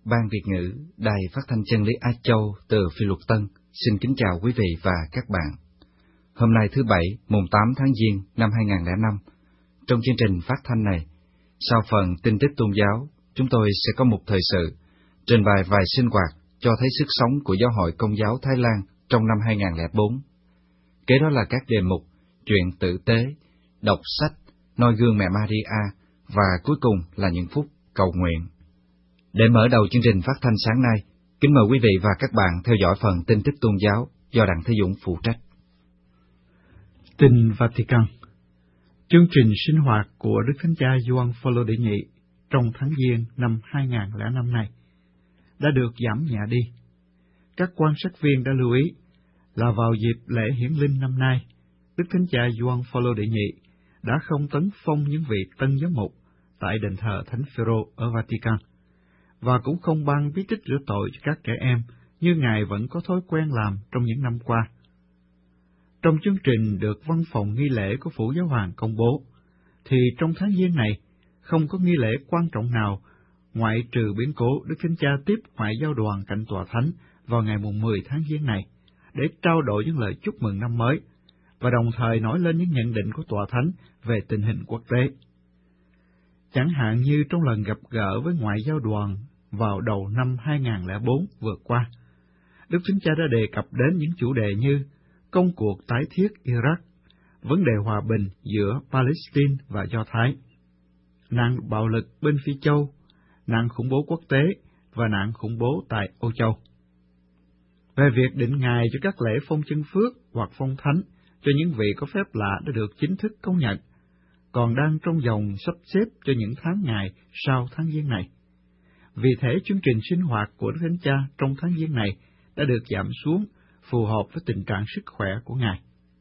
Ban Việt ngữ, Đài Phát thanh Chân lý Á Châu từ Phi Luật Tân xin kính chào quý vị và các bạn. Hôm nay thứ Bảy, mùng 8 tháng Giêng năm 2005, trong chương trình phát thanh này, sau phần tin tức tôn giáo, chúng tôi sẽ có một thời sự, trình bày vài sinh hoạt cho thấy sức sống của Giáo hội Công giáo Thái Lan trong năm 2004. Kế đó là các đề mục, chuyện tử tế, đọc sách, noi gương mẹ Maria và cuối cùng là những phút cầu nguyện. Để mở đầu chương trình phát thanh sáng nay, kính mời quý vị và các bạn theo dõi phần tin tức tôn giáo do Đặng Thế Dũng phụ trách. Tin Vatican. Chương trình sinh hoạt của Đức Thánh Cha Gioan Phaolô đệ nhị trong tháng Giêng năm 2005 này đã được giảm nhẹ đi. Các quan sát viên đã lưu ý là vào dịp lễ hiển linh năm nay, Đức Thánh Cha Gioan Phaolô đệ nhị đã không tấn phong những vị tân giám mục tại đền thờ Thánh Phêrô ở Vatican, và cũng không ban bí tích rửa tội cho các trẻ em như Ngài vẫn có thói quen làm trong những năm qua. Trong chương trình được văn phòng nghi lễ của Phủ Giáo hoàng công bố, thì trong tháng Giêng này không có nghi lễ quan trọng nào ngoại trừ biến cố Đức Thánh Cha tiếp ngoại giao đoàn cạnh Tòa Thánh vào ngày mùng 10 tháng Giêng này để trao đổi những lời chúc mừng năm mới, và đồng thời nói lên những nhận định của Tòa Thánh về tình hình quốc tế. Chẳng hạn như trong lần gặp gỡ với ngoại giao đoàn vào đầu năm 2004 vừa qua, Đức Thánh Cha đã đề cập đến những chủ đề như công cuộc tái thiết Iraq, vấn đề hòa bình giữa Palestine và Do Thái, nạn bạo lực bên Phi Châu, nạn khủng bố quốc tế và nạn khủng bố tại Âu Châu. Về việc định ngày cho các lễ phong chân phước hoặc phong thánh cho những vị có phép lạ đã được chính thức công nhận, còn đang trong vòng sắp xếp cho những tháng ngày sau tháng Giêng này. Vì thế, chương trình sinh hoạt của Đức Thánh Cha trong tháng Giêng này đã được giảm xuống phù hợp với tình trạng sức khỏe của Ngài.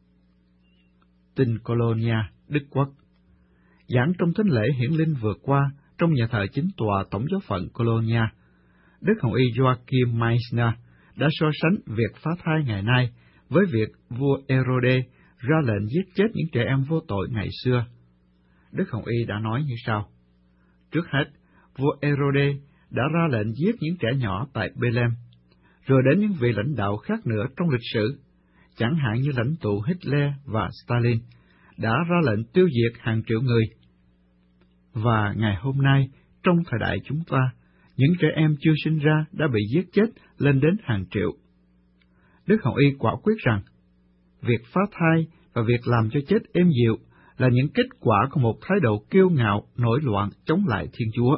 Tin Colonia, Đức Quốc. Giảng trong thánh lễ hiển linh vừa qua trong nhà thờ chính tòa Tổng giáo phận Colonia, Đức Hồng y Joachim Meissner đã so sánh việc phá thai ngày nay với việc vua Herode ra lệnh giết chết những trẻ em vô tội ngày xưa. Đức Hồng y đã nói như sau: trước hết, vua Herode đã ra lệnh giết những trẻ nhỏ tại Bethlehem, rồi đến những vị lãnh đạo khác nữa trong lịch sử, chẳng hạn như lãnh tụ Hitler và Stalin, đã ra lệnh tiêu diệt hàng triệu người. Và ngày hôm nay, trong thời đại chúng ta, những trẻ em chưa sinh ra đã bị giết chết lên đến hàng triệu. Đức Hồng y quả quyết rằng, việc phá thai và việc làm cho chết êm dịu là những kết quả của một thái độ kiêu ngạo, nổi loạn chống lại Thiên Chúa.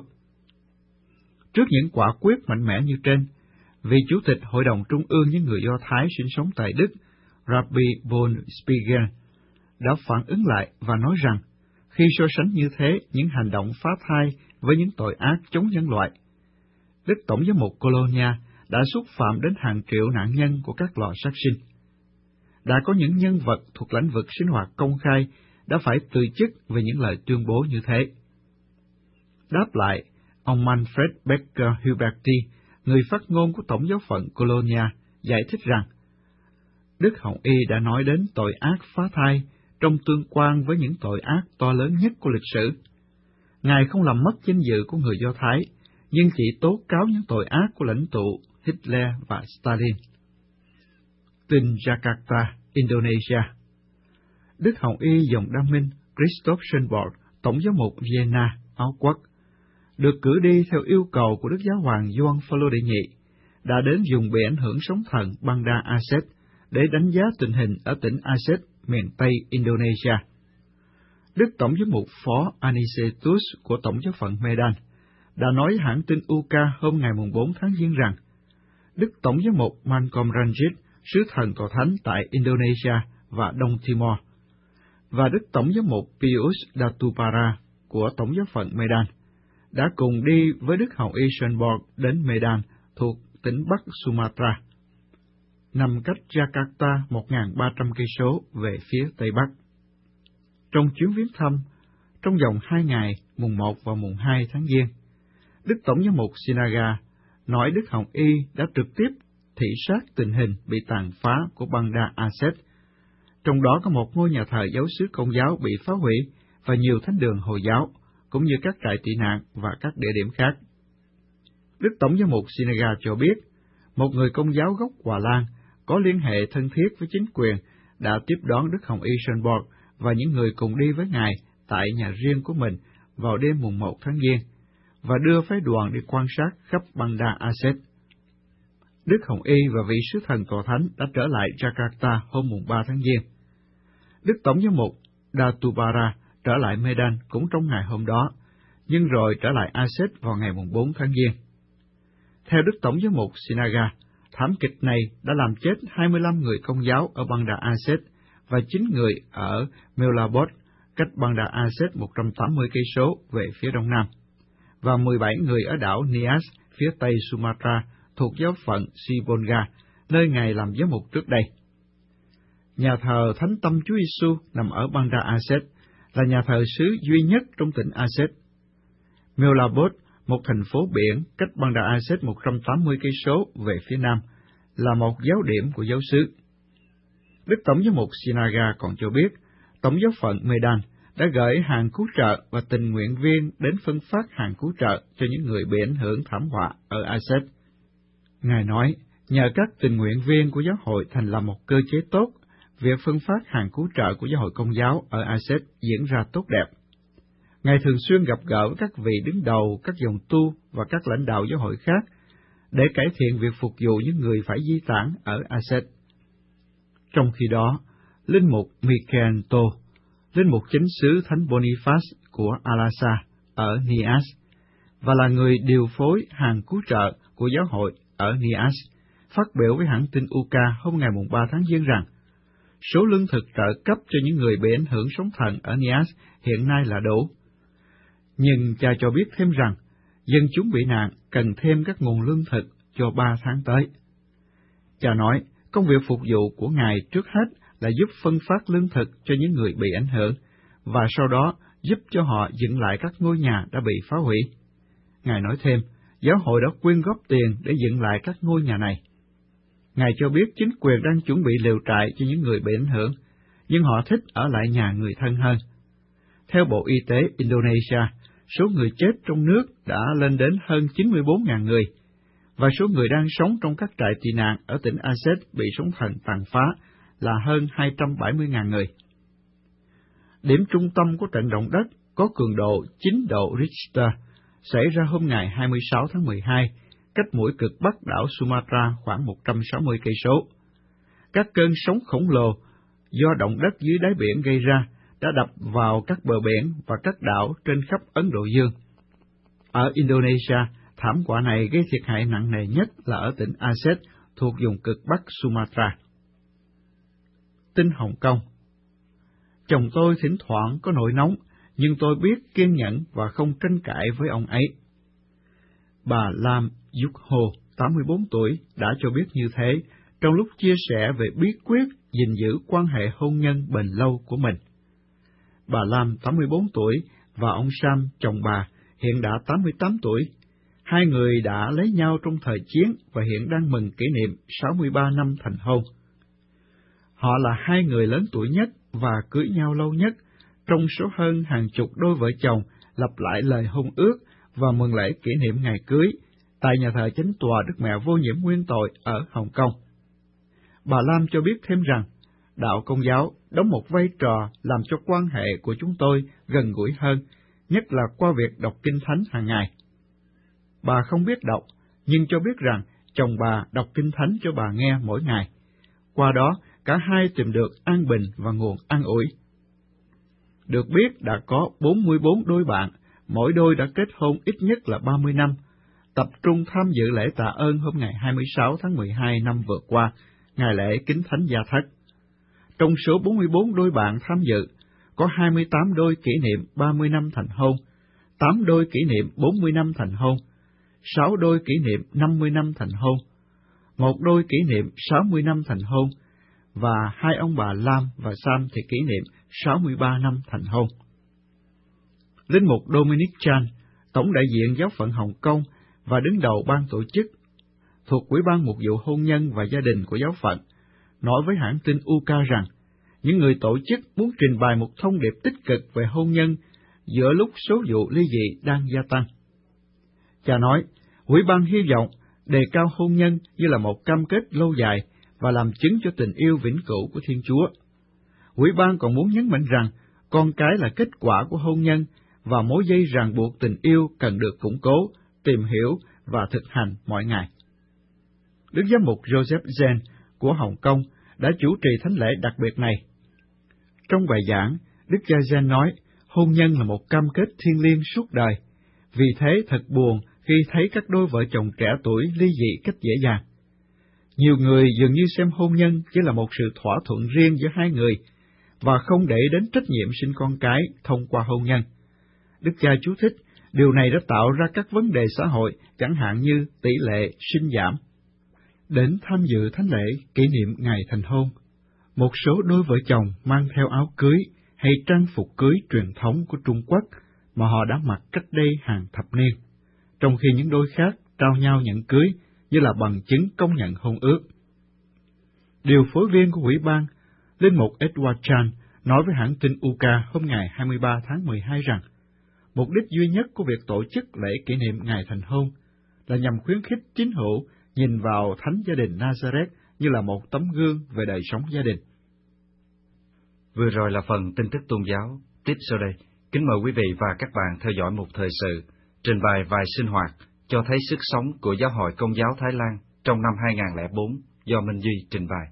Trước những quả quyết mạnh mẽ như trên, vị Chủ tịch Hội đồng Trung ương những người Do Thái sinh sống tại Đức, Rabbi von Spiegel, đã phản ứng lại và nói rằng, khi so sánh như thế những hành động phá thai với những tội ác chống nhân loại, Đức Tổng giám mục Colonia đã xúc phạm đến hàng triệu nạn nhân của các lò sát sinh. Đã có những nhân vật thuộc lĩnh vực sinh hoạt công khai đã phải từ chức về những lời tuyên bố như thế. Đáp lại, ông Manfred Becker Huberti, người phát ngôn của Tổng giáo phận Colonia, giải thích rằng, Đức Hồng y đã nói đến tội ác phá thai trong tương quan với những tội ác to lớn nhất của lịch sử. Ngài không làm mất danh dự của người Do Thái, nhưng chỉ tố cáo những tội ác của lãnh tụ Hitler và Stalin. Tin Jakarta, Indonesia. Đức Hồng y dòng Đa Minh Christoph Schönborg, Tổng giám mục Vienna, Áo Quốc, được cử đi theo yêu cầu của Đức Giáo hoàng Gioan Phaolô đệ nhị, đã đến vùng bị ảnh hưởng sóng thần Banda Aceh để đánh giá tình hình ở tỉnh Aceh, miền Tây Indonesia. Đức Tổng giám mục Phó Anicetus của Tổng giáo phận Medan đã nói hãng tin UK hôm ngày 4 tháng Giêng rằng, Đức Tổng giám mục Malcolm Ranjit, sứ thần tòa thánh tại Indonesia và Đông Timor, và Đức Tổng giám mục Pius Datupara của Tổng giáo phận Medan đã cùng đi với Đức Hồng y Schönborg đến Medan thuộc tỉnh Bắc Sumatra, nằm cách Jakarta 1.300 cây số về phía Tây Bắc. Trong chuyến viếng thăm, trong vòng 2 ngày, mùng 1 và mùng 2 tháng Giêng, Đức Tổng giám mục Sinaga nói Đức Hồng y đã trực tiếp thị sát tình hình bị tàn phá của Banda Aceh, trong đó có một ngôi nhà thờ giáo xứ Công giáo bị phá hủy và nhiều thánh đường Hồi giáo, cũng như các trại tị nạn và các địa điểm khác. Đức Tổng giám mục Sinaga cho biết, một người Công giáo gốc Hòa Lan có liên hệ thân thiết với chính quyền đã tiếp đón Đức Hồng Y Schönborg và những người cùng đi với Ngài tại nhà riêng của mình vào đêm mùng 1 tháng Giêng, và đưa phái đoàn đi quan sát khắp Banda Aceh. Đức Hồng Y và vị sứ thần tòa thánh đã trở lại Jakarta hôm mùng 3 tháng Giêng. Đức Tổng giám mục Datubara trở lại Medan cũng trong ngày hôm đó, nhưng rồi trở lại Aceh vào ngày mùng 4 tháng Giêng. Theo Đức Tổng giám mục Sinaga, thảm kịch này đã làm chết 25 người Công giáo ở Banda Aceh và 9 người ở Meulabot, cách Banda Aceh 180 cây số về phía đông nam, và 17 người ở đảo Nias, phía tây Sumatra, thuộc giáo phận Sibolga, nơi Ngài làm giám mục trước đây. Nhà thờ Thánh Tâm Chúa Giêsu nằm ở Banda Aceh, là nhà thờ xứ duy nhất trong tỉnh Aceh. Meulabot, một thành phố biển cách Banda Aceh 180 cây số về phía nam, là một giáo điểm của giáo xứ. Đức Tổng giám mục Sinaga còn cho biết, Tổng giáo phận Medan đã gửi hàng cứu trợ và tình nguyện viên đến phân phát hàng cứu trợ cho những người bị ảnh hưởng thảm họa ở Aceh. Ngài nói, nhờ các tình nguyện viên của giáo hội thành lập một cơ chế tốt, việc phân phát hàng cứu trợ của giáo hội Công giáo ở Aceh diễn ra tốt đẹp. Ngài thường xuyên gặp gỡ với các vị đứng đầu, các dòng tu và các lãnh đạo giáo hội khác để cải thiện việc phục vụ những người phải di tản ở Aceh. Trong khi đó, linh mục Michael To, linh mục chánh xứ Thánh Boniface của Al-Aqsa ở Nias, và là người điều phối hàng cứu trợ của giáo hội ở Nias, phát biểu với hãng tin UCA hôm ngày 3 tháng Giêng rằng, số lương thực trợ cấp cho những người bị ảnh hưởng sóng thần ở Nias hiện nay là đủ. Nhưng cha cho biết thêm rằng, dân chúng bị nạn cần thêm các nguồn lương thực cho 3 tháng tới. Cha nói, công việc phục vụ của Ngài trước hết là giúp phân phát lương thực cho những người bị ảnh hưởng, và sau đó giúp cho họ dựng lại các ngôi nhà đã bị phá hủy. Ngài nói thêm, giáo hội đã quyên góp tiền để dựng lại các ngôi nhà này. Ngài cho biết chính quyền đang chuẩn bị lều trại cho những người bị ảnh hưởng, nhưng họ thích ở lại nhà người thân hơn. Theo Bộ Y tế Indonesia, số người chết trong nước đã lên đến hơn 94.000 người, và số người đang sống trong các trại tị nạn ở tỉnh Aceh bị sóng thần tàn phá là hơn 270.000 người. Điểm trung tâm của trận động đất có cường độ 9 độ Richter xảy ra hôm ngày 26 tháng 12, cách mũi cực bắc đảo Sumatra khoảng 160 cây số. Các cơn sóng khổng lồ do động đất dưới đáy biển gây ra đã đập vào các bờ biển và các đảo trên khắp Ấn Độ Dương. Ở Indonesia, thảm họa này gây thiệt hại nặng nề nhất là ở tỉnh Aceh thuộc vùng cực bắc Sumatra. Tin Hồng Kông. Chồng tôi thỉnh thoảng có nổi nóng, nhưng tôi biết kiên nhẫn và không tranh cãi với ông ấy. Bà Lam Yuk Ho, 84 tuổi, đã cho biết như thế trong lúc chia sẻ về bí quyết gìn giữ quan hệ hôn nhân bền lâu của mình. Bà Lam, 84 tuổi, và ông Sam, chồng bà, hiện đã 88 tuổi. Hai người đã lấy nhau trong thời chiến và hiện đang mừng kỷ niệm 63 năm thành hôn. Họ là hai người lớn tuổi nhất và cưới nhau lâu nhất trong số hơn hàng chục đôi vợ chồng lặp lại lời hôn ước và mừng lễ kỷ niệm ngày cưới tại nhà thờ Chánh tòa Đức Mẹ Vô Nhiễm Nguyên Tội ở Hồng Kông. Bà Lam cho biết thêm rằng, đạo Công giáo đóng một vai trò làm cho quan hệ của chúng tôi gần gũi hơn, nhất là qua việc đọc Kinh Thánh hàng ngày. Bà không biết đọc, nhưng cho biết rằng chồng bà đọc Kinh Thánh cho bà nghe mỗi ngày. Qua đó, cả hai tìm được an bình và nguồn an ủi. Được biết đã có 44 đôi bạn, mỗi đôi đã kết hôn ít nhất là 30 năm, tập trung tham dự lễ tạ ơn hôm ngày 26 tháng 12 năm vừa qua, ngày lễ Kính Thánh Gia Thất. Trong số 44 đôi bạn tham dự, có 28 đôi kỷ niệm 30 năm thành hôn, 8 đôi kỷ niệm 40 năm thành hôn, 6 đôi kỷ niệm 50 năm thành hôn, 1 đôi kỷ niệm 60 năm thành hôn, và hai ông bà Lam và Sam thì kỷ niệm 63 năm thành hôn. Linh mục Dominic Chan, tổng đại diện giáo phận Hồng Kông và đứng đầu ban tổ chức, thuộc Ủy ban Mục vụ Hôn nhân và Gia đình của giáo phận, nói với hãng tin UCA rằng, những người tổ chức muốn trình bày một thông điệp tích cực về hôn nhân giữa lúc số vụ ly dị đang gia tăng. Cha nói, Ủy ban hy vọng đề cao hôn nhân như là một cam kết lâu dài và làm chứng cho tình yêu vĩnh cửu của Thiên Chúa. Ủy ban còn muốn nhấn mạnh rằng con cái là kết quả của hôn nhân và mối dây ràng buộc tình yêu cần được củng cố, tìm hiểu và thực hành mỗi ngày. Đức Giám mục Joseph Zen của Hồng Kông đã chủ trì thánh lễ đặc biệt này. Trong bài giảng, Đức cha Zen nói, hôn nhân là một cam kết thiêng liêng suốt đời, vì thế thật buồn khi thấy các đôi vợ chồng trẻ tuổi ly dị cách dễ dàng. Nhiều người dường như xem hôn nhân chỉ là một sự thỏa thuận riêng giữa hai người, và không để đến trách nhiệm sinh con cái thông qua hôn nhân. Đức cha chú thích, điều này đã tạo ra các vấn đề xã hội, chẳng hạn như tỷ lệ sinh giảm. Đến tham dự thánh lễ kỷ niệm ngày thành hôn, một số đôi vợ chồng mang theo áo cưới hay trang phục cưới truyền thống của Trung Quốc mà họ đã mặc cách đây hàng thập niên, trong khi những đôi khác trao nhau nhẫn cưới như là bằng chứng công nhận hôn ước. Điều phối viên của ủy ban, Linh mục Edward Chan, nói với hãng tin UCA hôm ngày 23 tháng 12 rằng, mục đích duy nhất của việc tổ chức lễ kỷ niệm ngày thành hôn là nhằm khuyến khích tín hữu nhìn vào Thánh Gia đình Nazareth như là một tấm gương về đời sống gia đình. Vừa rồi là phần tin tức tôn giáo. Tiếp sau đây, kính mời quý vị và các bạn theo dõi một thời sự, trình bày vài sinh hoạt cho thấy sức sống của Giáo hội Công giáo Thái Lan trong năm 2004 do Minh Duy trình bày.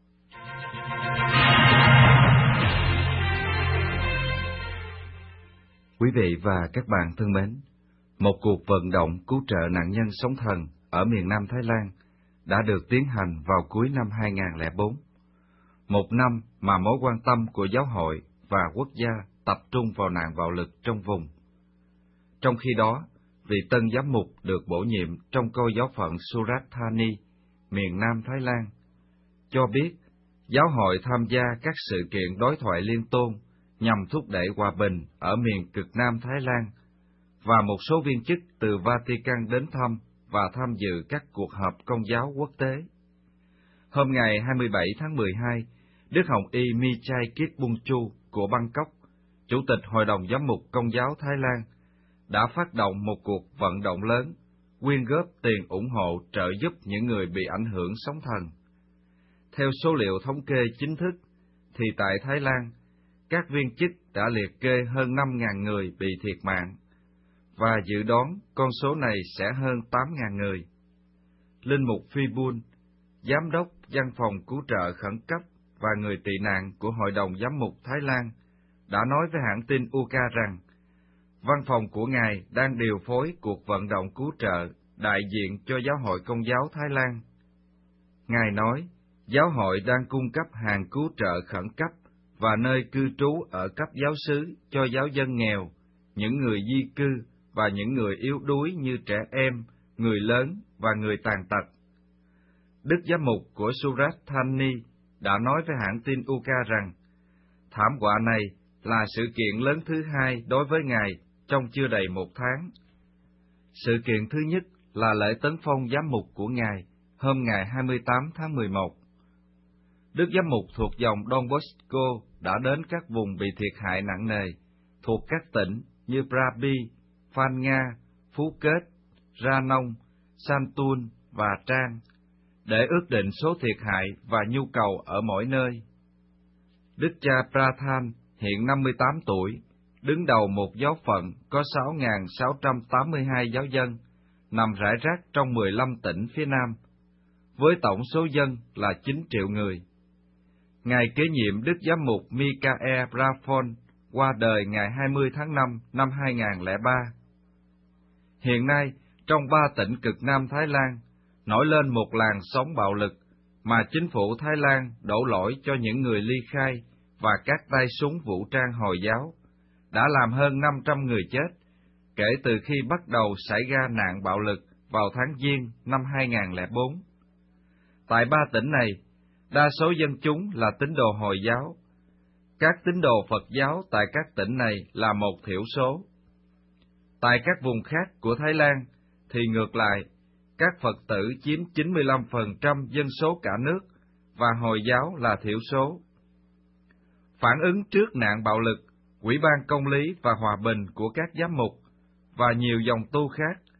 Quý vị và các bạn thân mến, một cuộc vận động cứu trợ nạn nhân sóng thần ở miền Nam Thái Lan đã được tiến hành vào cuối năm 2004, một năm mà mối quan tâm của giáo hội và quốc gia tập trung vào nạn bạo lực trong vùng. Trong khi đó, vị tân giám mục được bổ nhiệm trong cô giáo phận Surat Thani, miền Nam Thái Lan, cho biết giáo hội tham gia các sự kiện đối thoại liên tôn nhằm thúc đẩy hòa bình ở miền cực Nam Thái Lan, và một số viên chức từ Vatican đến thăm và tham dự các cuộc họp công giáo quốc tế. Hôm ngày 27 tháng 12, Đức Hồng Y Michai Kit Bungchu của Bangkok, Chủ tịch Hội đồng Giám mục Công giáo Thái Lan, đã phát động một cuộc vận động lớn, quyên góp tiền ủng hộ trợ giúp những người bị ảnh hưởng sóng thần. Theo số liệu thống kê chính thức, thì tại Thái Lan, các viên chức đã liệt kê hơn 5.000 người bị thiệt mạng, và dự đoán con số này sẽ hơn 8.000 người. Linh mục Phi Bun, Giám đốc Văn phòng Cứu trợ Khẩn cấp và Người tị nạn của Hội đồng Giám mục Thái Lan, đã nói với hãng tin UCA rằng, văn phòng của Ngài đang điều phối cuộc vận động cứu trợ đại diện cho Giáo hội Công giáo Thái Lan. Ngài nói, giáo hội đang cung cấp hàng cứu trợ khẩn cấp và nơi cư trú ở cấp giáo xứ cho giáo dân nghèo, những người di cư và những người yếu đuối như trẻ em, người lớn và người tàn tật. Đức Giám mục của Surat Thani đã nói với hãng tin UCA rằng, thảm họa này là sự kiện lớn thứ hai đối với Ngài trong chưa đầy một tháng. Sự kiện thứ nhất là lễ tấn phong giám mục của Ngài hôm ngày 28 tháng 11. Đức Giám mục thuộc dòng Don Bosco đã đến các vùng bị thiệt hại nặng nề, thuộc các tỉnh như Krabi, Phan Nga, Phú Kết, Ra Nông, Santun và Trang, để ước định số thiệt hại và nhu cầu ở mỗi nơi. Đức cha Prathan, hiện 58 tuổi, đứng đầu một giáo phận có 6.682 giáo dân, nằm rải rác trong 15 tỉnh phía Nam, với tổng số dân là 9 triệu người. Ngài kế nhiệm Đức Giám mục Mikael Brafon qua đời ngày 20 tháng 5 năm 2003. Hiện nay, trong 3 tỉnh cực Nam Thái Lan, nổi lên một làn sóng bạo lực mà chính phủ Thái Lan đổ lỗi cho những người ly khai và các tay súng vũ trang Hồi giáo, đã làm hơn 500 người chết, kể từ khi bắt đầu xảy ra nạn bạo lực vào tháng Giêng năm 2004. Tại 3 tỉnh này, đa số dân chúng là tín đồ Hồi giáo. Các tín đồ Phật giáo tại các tỉnh này là một thiểu số. Tại các vùng khác của Thái Lan, thì ngược lại, các Phật tử chiếm 95% dân số cả nước, và Hồi giáo là thiểu số. Phản ứng trước nạn bạo lực, Ủy ban Công lý và Hòa bình của các giám mục và nhiều dòng tu khác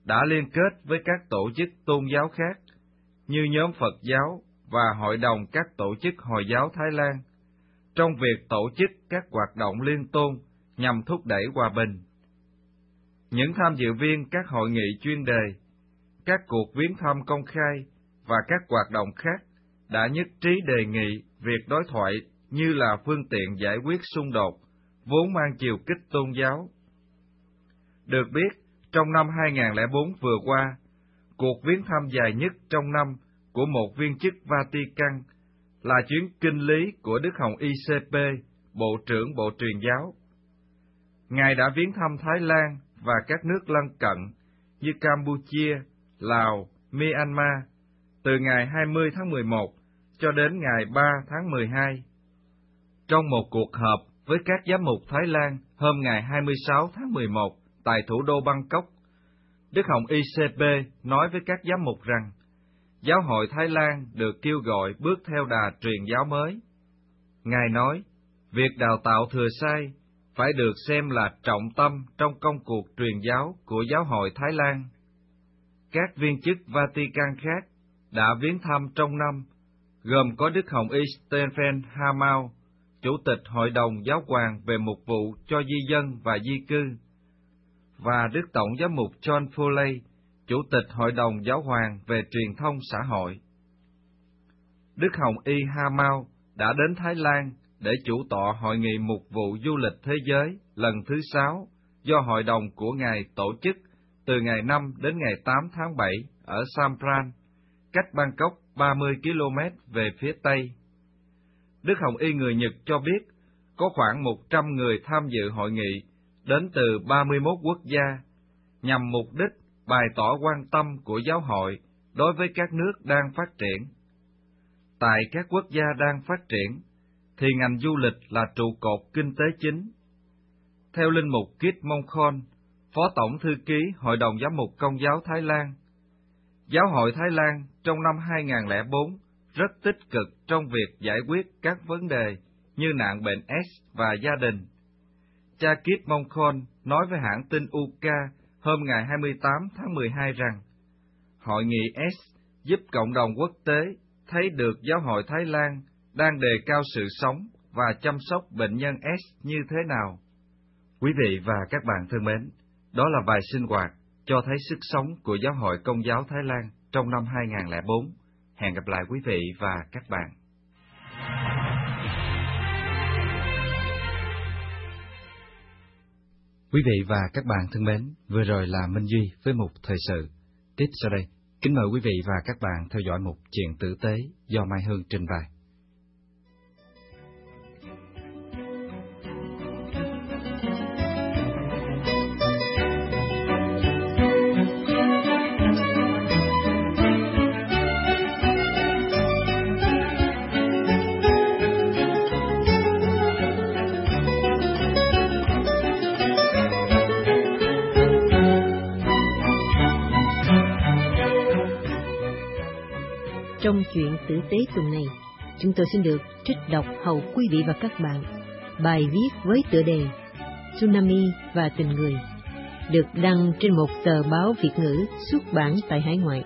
đã liên kết với các tổ chức tôn giáo khác, như nhóm Phật giáo và Hội đồng các tổ chức Hồi giáo Thái Lan, trong việc tổ chức các hoạt động liên tôn nhằm thúc đẩy hòa bình. Những tham dự viên các hội nghị chuyên đề, các cuộc viếng thăm công khai và các hoạt động khác đã nhất trí đề nghị việc đối thoại như là phương tiện giải quyết xung đột, vốn mang chiều kích tôn giáo. Được biết, trong năm 2004 vừa qua, cuộc viếng thăm dài nhất trong năm của một viên chức Vatican là chuyến kinh lý của Đức Hồng Y C.P., Bộ trưởng Bộ Truyền giáo. Ngài đã viếng thăm Thái Lan và các nước lân cận như Campuchia, Lào, Myanmar từ ngày 20 tháng 11 cho đến ngày 3 tháng 12. Trong một cuộc họp với các giám mục Thái Lan hôm ngày 26 tháng 11 tại thủ đô Bangkok, Đức Hồng Y C.P. nói với các giám mục rằng giáo hội Thái Lan được kêu gọi bước theo đà truyền giáo mới. Ngài nói, việc đào tạo thừa sai phải được xem là trọng tâm trong công cuộc truyền giáo của giáo hội Thái Lan. Các viên chức Vatican khác đã viếng thăm trong năm, gồm có Đức Hồng Y Stephen Hamau, Chủ tịch Hội đồng Giáo hoàng về mục vụ cho di dân và di cư, và Đức Tổng giám mục John Foley, Chủ tịch Hội đồng Giáo hoàng về truyền thông xã hội. Đức Hồng Y Hamau đã đến Thái Lan để chủ tọa Hội nghị Mục vụ Du lịch Thế giới lần thứ 6 do Hội đồng của Ngài tổ chức từ ngày 5 đến ngày 8 tháng 7 ở Sampran, cách Bangkok 30 km về phía Tây. Đức Hồng Y người Nhật cho biết có khoảng 100 người tham dự hội nghị đến từ 31 quốc gia, nhằm mục đích bày tỏ quan tâm của giáo hội đối với các nước đang phát triển. Tại các quốc gia đang phát triển, thì ngành du lịch là trụ cột kinh tế chính. Theo Linh mục Kit Mongkhon, Phó Tổng Thư ký Hội đồng Giám mục Công giáo Thái Lan, Giáo hội Thái Lan trong năm 2004 rất tích cực trong việc giải quyết các vấn đề như nạn bệnh S và gia đình. Cha Kit Mongkhon nói với hãng tin UK hôm ngày 28 tháng 12 rằng, Hội nghị S giúp cộng đồng quốc tế thấy được giáo hội Thái Lan đang đề cao sự sống và chăm sóc bệnh nhân S như thế nào. Quý vị và các bạn thân mến, đó là vài sinh hoạt cho thấy sức sống của giáo hội Công giáo Thái Lan trong năm 2004. Hẹn gặp lại quý vị và các bạn. Quý vị và các bạn thân mến, vừa rồi là Minh Duy với mục thời sự. Tiếp sau đây, kính mời quý vị và các bạn theo dõi mục Chuyện tử tế do Mai Hương trình bày. Trong chuyện tử tế tuần này, chúng tôi xin được trích đọc hầu quý vị và các bạn bài viết với tựa đề Tsunami và tình người, được đăng trên một tờ báo Việt ngữ xuất bản tại hải ngoại.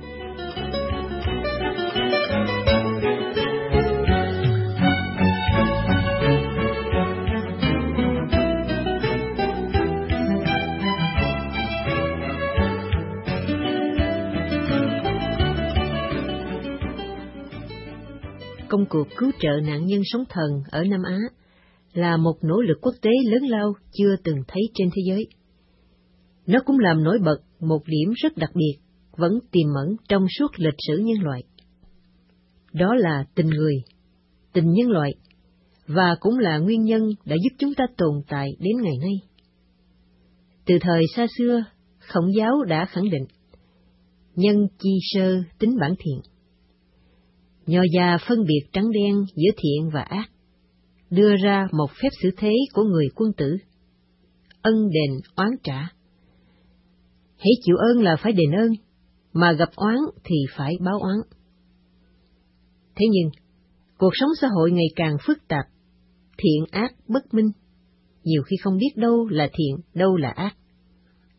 Công cuộc cứu trợ nạn nhân sóng thần ở Nam Á là một nỗ lực quốc tế lớn lao chưa từng thấy trên thế giới. Nó cũng làm nổi bật một điểm rất đặc biệt vẫn tiềm ẩn trong suốt lịch sử nhân loại. Đó là tình người, tình nhân loại, và cũng là nguyên nhân đã giúp chúng ta tồn tại đến ngày nay. Từ thời xa xưa, Khổng giáo đã khẳng định, nhân chi sơ tính bản thiện. Nho gia phân biệt trắng đen giữa thiện và ác, đưa ra một phép xử thế của người quân tử: ân đền oán trả. Hãy chịu ơn là phải đền ơn, mà gặp oán thì phải báo oán. Thế nhưng, cuộc sống xã hội ngày càng phức tạp, thiện ác bất minh, nhiều khi không biết đâu là thiện, đâu là ác.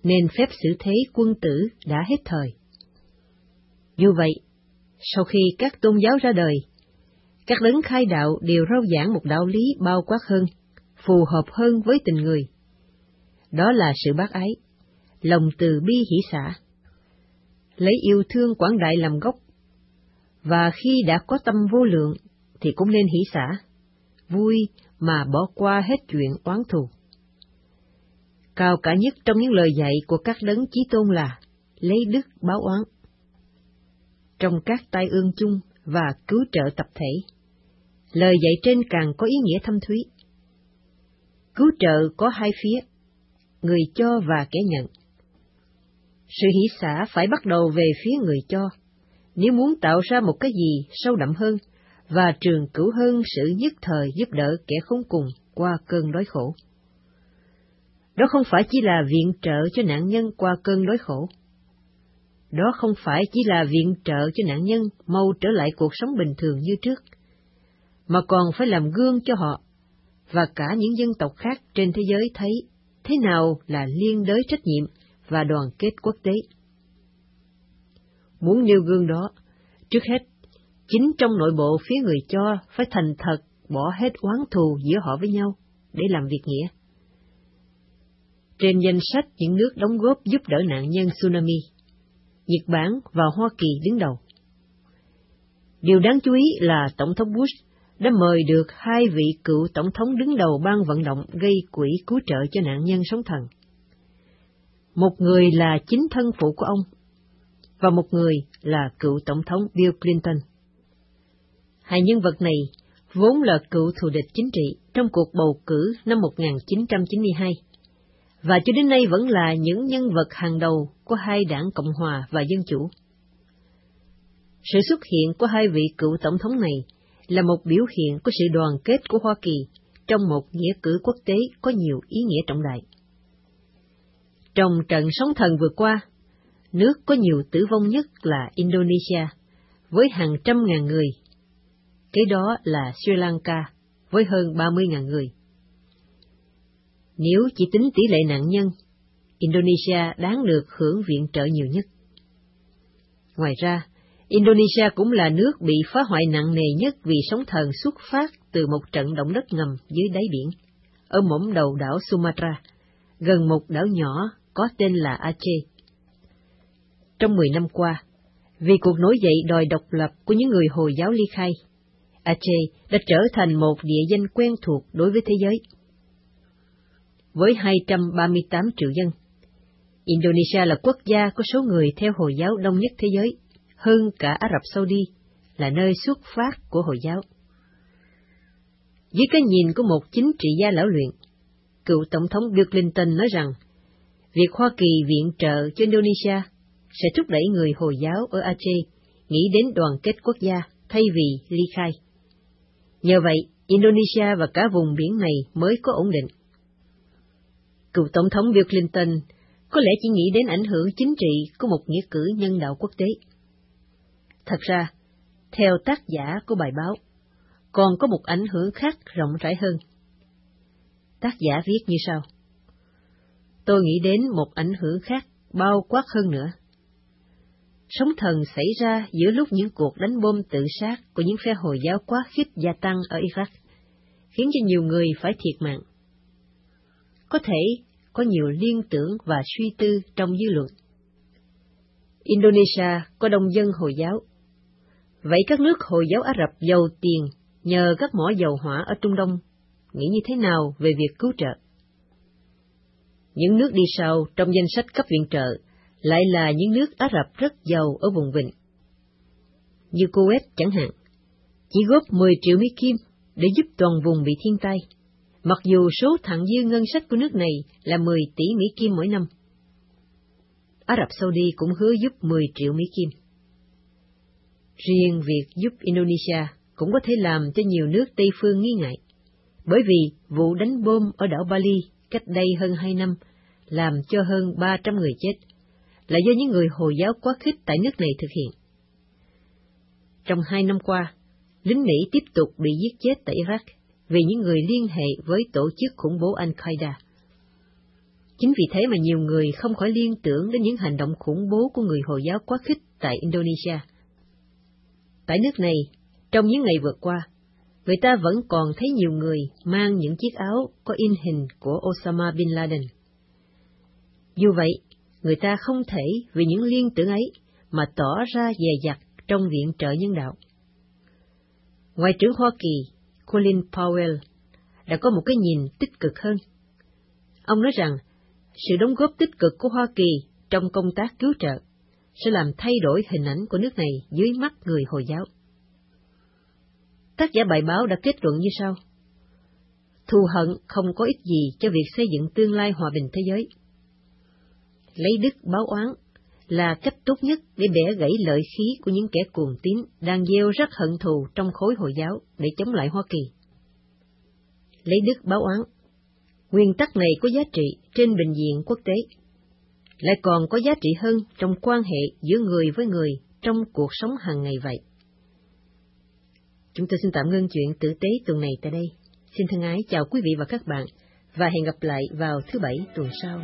nên phép xử thế quân tử đã hết thời. Dù vậy, sau khi các tôn giáo ra đời, các đấng khai đạo đều rao giảng một đạo lý bao quát hơn, phù hợp hơn với tình người. Đó là sự bác ái, lòng từ bi hỷ xả, lấy yêu thương quảng đại làm gốc, và khi đã có tâm vô lượng thì cũng nên hỷ xả, vui mà bỏ qua hết chuyện oán thù. Cao cả nhất trong những lời dạy của các đấng chí tôn là lấy đức báo oán. Trong các tai ương chung và cứu trợ tập thể, lời dạy trên càng có ý nghĩa thâm thúy. Cứu trợ có hai phía, người cho và kẻ nhận. Sự hỷ xả phải bắt đầu về phía người cho, nếu muốn tạo ra một cái gì sâu đậm hơn và trường cửu hơn sự nhất thời giúp đỡ kẻ khốn cùng qua cơn đói khổ. Đó không phải chỉ là viện trợ cho nạn nhân qua cơn đói khổ. Đó không phải chỉ là viện trợ cho nạn nhân mau trở lại cuộc sống bình thường như trước, mà còn phải làm gương cho họ và cả những dân tộc khác trên thế giới thấy thế nào là liên đới trách nhiệm và đoàn kết quốc tế. Muốn nêu gương đó, trước hết, chính trong nội bộ phía người cho phải thành thật bỏ hết oán thù giữa họ với nhau để làm việc nghĩa. Trên danh sách những nước đóng góp giúp đỡ nạn nhân tsunami, Nhật Bản và Hoa Kỳ đứng đầu. Điều đáng chú ý là Tổng thống Bush đã mời được hai vị cựu tổng thống đứng đầu ban vận động gây quỹ cứu trợ cho nạn nhân sóng thần. Một người là chính thân phụ của ông, và một người là cựu tổng thống Bill Clinton. Hai nhân vật này vốn là cựu thù địch chính trị trong cuộc bầu cử năm 1992, và cho đến nay vẫn là những nhân vật hàng đầu của hai đảng Cộng hòa và Dân chủ. Sự xuất hiện của hai vị cựu tổng thống này là một biểu hiện của sự đoàn kết của Hoa Kỳ trong một nghĩa cử quốc tế có nhiều ý nghĩa trọng đại. Trong trận sóng thần vừa qua, nước có nhiều tử vong nhất là Indonesia, với hàng trăm ngàn người. Kế đó là Sri Lanka, với hơn 30.000 người. Nếu chỉ tính tỷ lệ nạn nhân, Indonesia đáng được hưởng viện trợ nhiều nhất. Ngoài ra, Indonesia cũng là nước bị phá hoại nặng nề nhất vì sóng thần xuất phát từ một trận động đất ngầm dưới đáy biển, ở mỏm đầu đảo Sumatra, gần một đảo nhỏ có tên là Aceh. Trong 10 năm qua, vì cuộc nổi dậy đòi độc lập của những người Hồi giáo ly khai, Aceh đã trở thành một địa danh quen thuộc đối với thế giới. Với 238 triệu dân, Indonesia là quốc gia có số người theo Hồi giáo đông nhất thế giới, hơn cả Ả Rập Saudi, là nơi xuất phát của Hồi giáo. Dưới cái nhìn của một chính trị gia lão luyện, cựu Tổng thống Bill Clinton nói rằng, việc Hoa Kỳ viện trợ cho Indonesia sẽ thúc đẩy người Hồi giáo ở Aceh nghĩ đến đoàn kết quốc gia thay vì ly khai. Nhờ vậy, Indonesia và cả vùng biển này mới có ổn định. Cựu Tổng thống Bill Clinton có lẽ chỉ nghĩ đến ảnh hưởng chính trị của một nghĩa cử nhân đạo quốc tế. Thật ra, theo tác giả của bài báo, còn có một ảnh hưởng khác rộng rãi hơn. Tác giả viết như sau: Tôi nghĩ đến một ảnh hưởng khác bao quát hơn nữa. Sóng thần xảy ra giữa lúc những cuộc đánh bom tự sát của những phe Hồi giáo quá khích gia tăng ở Iraq, khiến cho nhiều người phải thiệt mạng. Có thể có nhiều liên tưởng và suy tư trong dư luận. Indonesia có đông dân Hồi giáo. Vậy các nước Hồi giáo Ả Rập giàu tiền nhờ các mỏ dầu hỏa ở Trung Đông nghĩ như thế nào về việc cứu trợ? Những nước đi sau trong danh sách cấp viện trợ lại là những nước Ả Rập rất giàu ở vùng vịnh. Như Kuwait chẳng hạn, chỉ góp 10 triệu Mỹ Kim để giúp toàn vùng bị thiên tai, mặc dù số thặng dư ngân sách của nước này là 10 tỷ Mỹ Kim mỗi năm. Ả Rập Saudi cũng hứa giúp 10 triệu Mỹ Kim. Riêng việc giúp Indonesia cũng có thể làm cho nhiều nước Tây phương nghi ngại, bởi vì vụ đánh bom ở đảo Bali cách đây hơn 2 năm làm cho hơn 300 người chết, là do những người Hồi giáo quá khích tại nước này thực hiện. Trong 2 năm qua, lính Mỹ tiếp tục bị giết chết tại Iraq vì những người liên hệ với tổ chức khủng bố Al-Qaeda. Chính vì thế mà nhiều người không khỏi liên tưởng đến những hành động khủng bố của người Hồi giáo quá khích tại Indonesia. Tại nước này, trong những ngày vừa qua, người ta vẫn còn thấy nhiều người mang những chiếc áo có in hình của Osama Bin Laden. Dù vậy, người ta không thể vì những liên tưởng ấy mà tỏ ra dè dặt trong viện trợ nhân đạo. Ngoại trưởng Hoa Kỳ Colin Powell đã có một cái nhìn tích cực hơn. Ông nói rằng, sự đóng góp tích cực của Hoa Kỳ trong công tác cứu trợ sẽ làm thay đổi hình ảnh của nước này dưới mắt người Hồi giáo. Tác giả bài báo đã kết luận như sau: thù hận không có ích gì cho việc xây dựng tương lai hòa bình thế giới. Lấy đức báo oán là cách tốt nhất để bẻ gãy lợi khí của những kẻ cuồng tín đang gieo rắc hận thù trong khối Hồi giáo để chống lại Hoa Kỳ. Lấy đức báo oán, nguyên tắc này có giá trị trên bình diện quốc tế, lại còn có giá trị hơn trong quan hệ giữa người với người trong cuộc sống hàng ngày vậy. Chúng tôi xin tạm ngưng chuyện tử tế tuần này tại đây. Xin thân ái chào quý vị và các bạn, và hẹn gặp lại vào thứ Bảy tuần sau.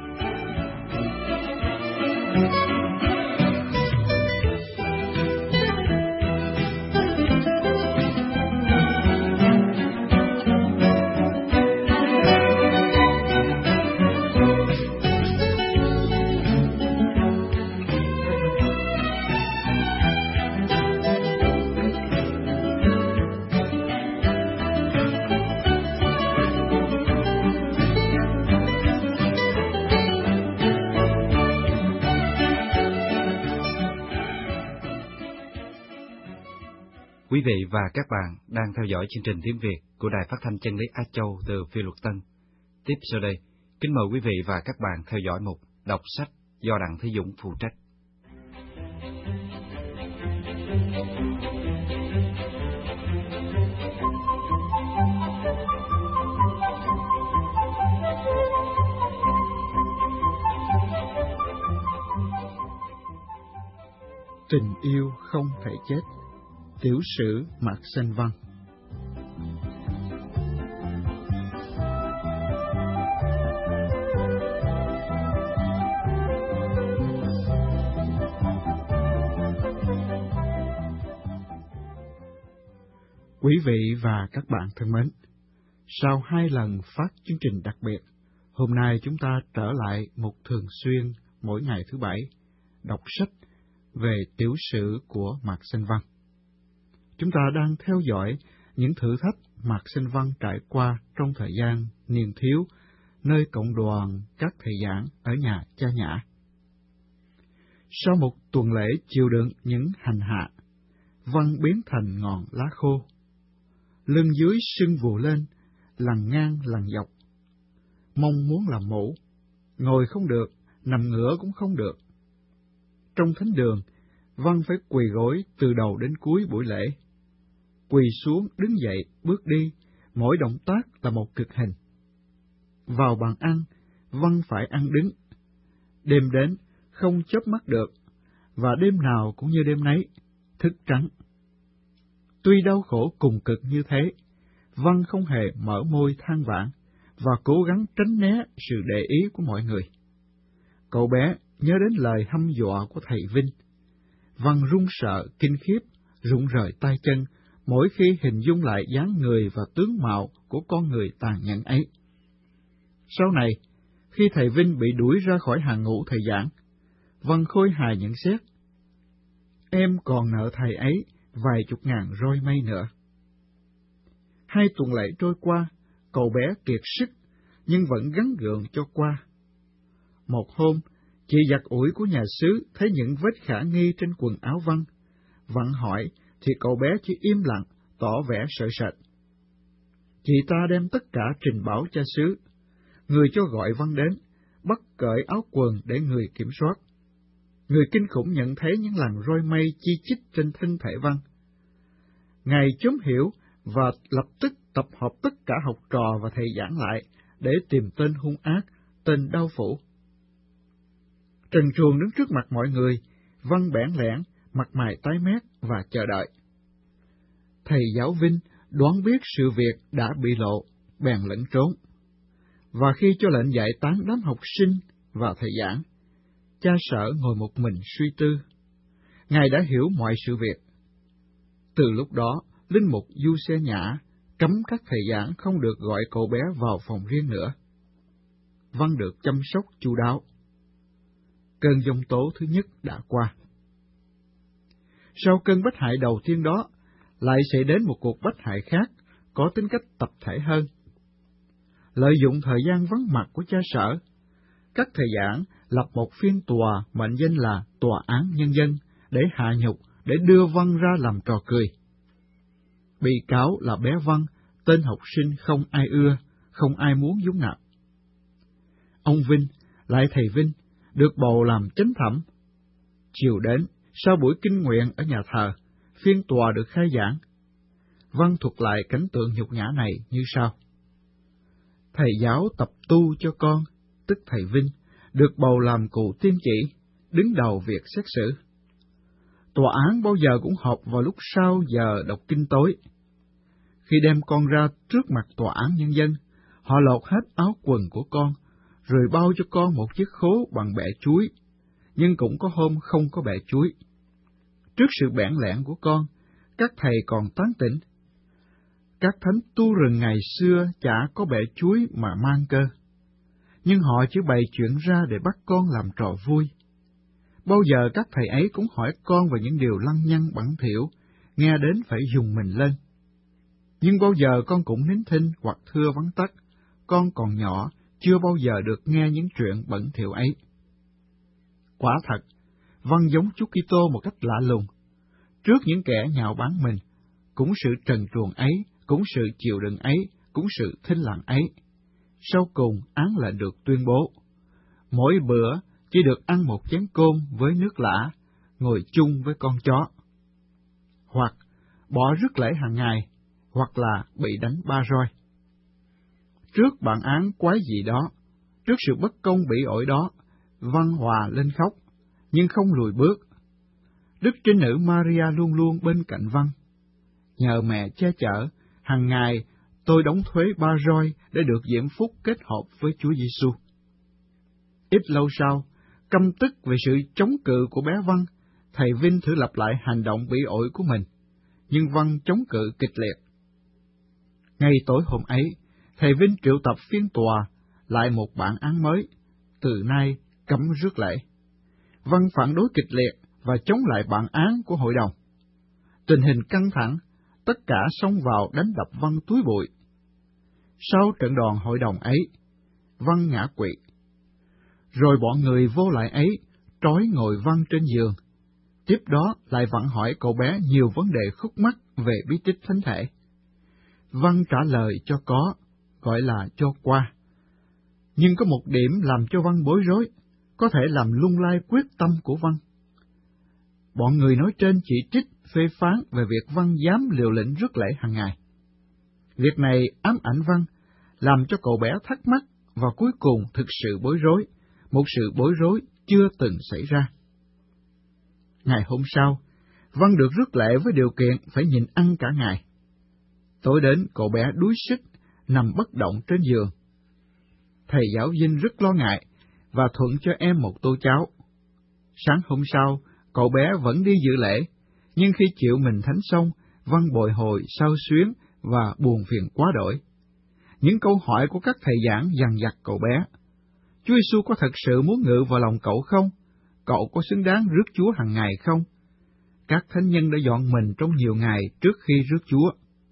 Quý vị và các bạn đang theo dõi chương trình tiếng Việt của Đài Phát thanh Chân lý Á Châu từ Phi Luật Tân. Tiếp sau đây, kính mời quý vị và các bạn theo dõi mục đọc sách do Đặng Thế Dũng phụ trách. Tình yêu không thể chết. Tiểu sử Mạc Sanh Văn. Quý vị và các bạn thân mến, sau 2 lần phát chương trình đặc biệt, hôm nay chúng ta trở lại mục thường xuyên mỗi ngày thứ Bảy, đọc sách về tiểu sử của Mạc Sanh Văn. Chúng ta đang theo dõi những thử thách Mạc Sanh Văn trải qua trong thời gian niên thiếu, nơi cộng đoàn các thầy giảng ở nhà cha Nhã. Sau một tuần lễ chịu đựng những hành hạ, Văn biến thành ngọn lá khô. Lưng dưới sưng vù lên, lằn ngang lằn dọc. Mong muốn làm mũ, ngồi không được, nằm ngửa cũng không được. Trong thánh đường, Văn phải quỳ gối từ đầu đến cuối buổi lễ. Quỳ xuống, đứng dậy, bước đi, mỗi động tác là một cực hình. Vào bàn ăn, Văn phải ăn đứng. Đêm đến, không chớp mắt được, và đêm nào cũng như đêm nấy, thức trắng. Tuy đau khổ cùng cực như thế, Văn không hề mở môi than vãn, và cố gắng tránh né sự để ý của mọi người. Cậu bé nhớ đến lời hăm dọa của thầy Vinh. Văn run sợ, kinh khiếp, rụng rời tay chân, mỗi khi hình dung lại dáng người và tướng mạo của con người tàn nhẫn ấy. Sau này, khi thầy Vinh bị đuổi ra khỏi hàng ngũ thầy giảng, Văn khôi hài nhận xét: em còn nợ thầy ấy vài chục ngàn roi mây nữa. 2 tuần lễ trôi qua, cậu bé kiệt sức, nhưng vẫn gắng gượng cho qua. Một hôm, chị giặt ủi của nhà xứ thấy những vết khả nghi trên quần áo Văn. Văn hỏi, thì cậu bé chỉ im lặng, tỏ vẻ sợ sệt. Chị ta đem tất cả trình báo cha xứ. Người cho gọi Văn đến, bắt cởi áo quần để người kiểm soát. Người kinh khủng nhận thấy những làn roi mây chi chít trên thân thể Văn. Ngài chớm hiểu và lập tức tập hợp tất cả học trò và thầy giảng lại để tìm tên hung ác, tên đao phủ. Trần truồng đứng trước mặt mọi người, Văn bẽn lẽn, mặt mày tái mét và chờ đợi. Thầy giáo Vinh đoán biết sự việc đã bị lộ, bèn lẫn trốn. Và khi cho lệnh giải tán đám học sinh và thầy giảng, cha sở ngồi một mình suy tư. Ngài đã hiểu mọi sự việc. Từ lúc đó, linh mục Giuse Nhã cấm các thầy giảng không được gọi cậu bé vào phòng riêng nữa. Văn được chăm sóc chu đáo. Cơn giông tố thứ nhất đã qua. Sau cơn bách hại đầu tiên đó, lại xảy đến một cuộc bách hại khác, có tính cách tập thể hơn. Lợi dụng thời gian vắng mặt của cha sở, các thầy giảng lập một phiên tòa mệnh danh là Tòa án Nhân dân để hạ nhục, để đưa Văn ra làm trò cười. Bị cáo là bé Văn, tên học sinh không ai ưa, không ai muốn dung nạp. Ông Vinh, lại thầy Vinh, được bầu làm chánh thẩm. Chiều đến, sau buổi kinh nguyện ở nhà thờ, phiên tòa được khai giảng. Văn thuật lại cảnh tượng nhục nhã này như sau. Thầy giáo tập tu cho con, tức thầy Vinh, được bầu làm cụ tiên chỉ, đứng đầu việc xét xử. Tòa án bao giờ cũng họp vào lúc sau giờ đọc kinh tối. Khi đem con ra trước mặt tòa án nhân dân, họ lột hết áo quần của con, rồi bao cho con một chiếc khố bằng bẹ chuối, nhưng cũng có hôm không có bẹ chuối. Trước sự bẽn lẽn của con, các thầy còn tán tỉnh. Các thánh tu rừng ngày xưa chả có bẹ chuối mà mang cơ, nhưng họ chỉ bày chuyện ra để bắt con làm trò vui. Bao giờ các thầy ấy cũng hỏi con về những điều lăng nhăng bẩn thỉu, nghe đến phải dùng mình lên. Nhưng bao giờ con cũng nín thinh hoặc thưa vắng tắt, con còn nhỏ, chưa bao giờ được nghe những chuyện bẩn thỉu ấy. Quả thật, Văn giống Chúa Kitô một cách lạ lùng. Trước những kẻ nhạo báng mình, cũng sự trần truồng ấy, cũng sự chịu đựng ấy, cũng sự thinh lặng ấy. Sau cùng án lệnh được tuyên bố. Mỗi bữa chỉ được ăn một chén cơm với nước lã, ngồi chung với con chó. Hoặc bỏ rước lễ hàng ngày, hoặc là bị đánh 3 roi. Trước bản án quái dị đó, trước sự bất công bỉ ổi đó, Văn hòa lên khóc, nhưng không lùi bước. Đức Trinh Nữ Maria luôn luôn bên cạnh Văn. Nhờ mẹ che chở, hàng ngày tôi đóng thuế 3 roi để được diễm phúc kết hợp với Chúa Giêsu. Ít lâu sau, căm tức về sự chống cự của bé Văn, thầy Vinh thử lặp lại hành động bỉ ổi của mình, nhưng Văn chống cự kịch liệt. Ngay tối hôm ấy, thầy Vinh triệu tập phiên tòa, lại một bản án mới, từ nay cấm rước lễ. Văn phản đối kịch liệt và chống lại bản án của hội đồng. Tình hình căng thẳng, tất cả xông vào đánh đập Văn túi bụi. Sau trận đòn hội đồng ấy, Văn ngã quỵ. Rồi bọn người vô lại ấy trói ngồi Văn trên giường. Tiếp đó lại vặn hỏi cậu bé nhiều vấn đề khúc mắc về bí tích thánh thể. Văn trả lời cho có, gọi là cho qua. Nhưng có một điểm làm cho Văn bối rối, có thể làm lung lay quyết tâm của Văn. Bọn người nói trên chỉ trích, phê phán về việc Văn dám liều lĩnh rước lễ hàng ngày. Việc này ám ảnh Văn, làm cho cậu bé thắc mắc và cuối cùng thực sự bối rối, một sự bối rối chưa từng xảy ra. Ngày hôm sau, Văn được rước lễ với điều kiện phải nhịn ăn cả ngày. Tối đến, cậu bé đuối sức, nằm bất động trên giường. Thầy giáo Vinh rất lo ngại và thuận cho em một tô cháo. Sáng hôm sau, cậu bé vẫn đi dự lễ, nhưng khi chịu mình thánh xong, Văn bồi hồi, xao xuyến và buồn phiền quá đổi. Những câu hỏi của các thầy giảng dằn vặt cậu bé. Chúa Giêsu có thật sự muốn ngự vào lòng cậu không? Cậu có xứng đáng rước Chúa hàng ngày không? Các thánh nhân đã dọn mình trong nhiều ngày trước khi rước Chúa.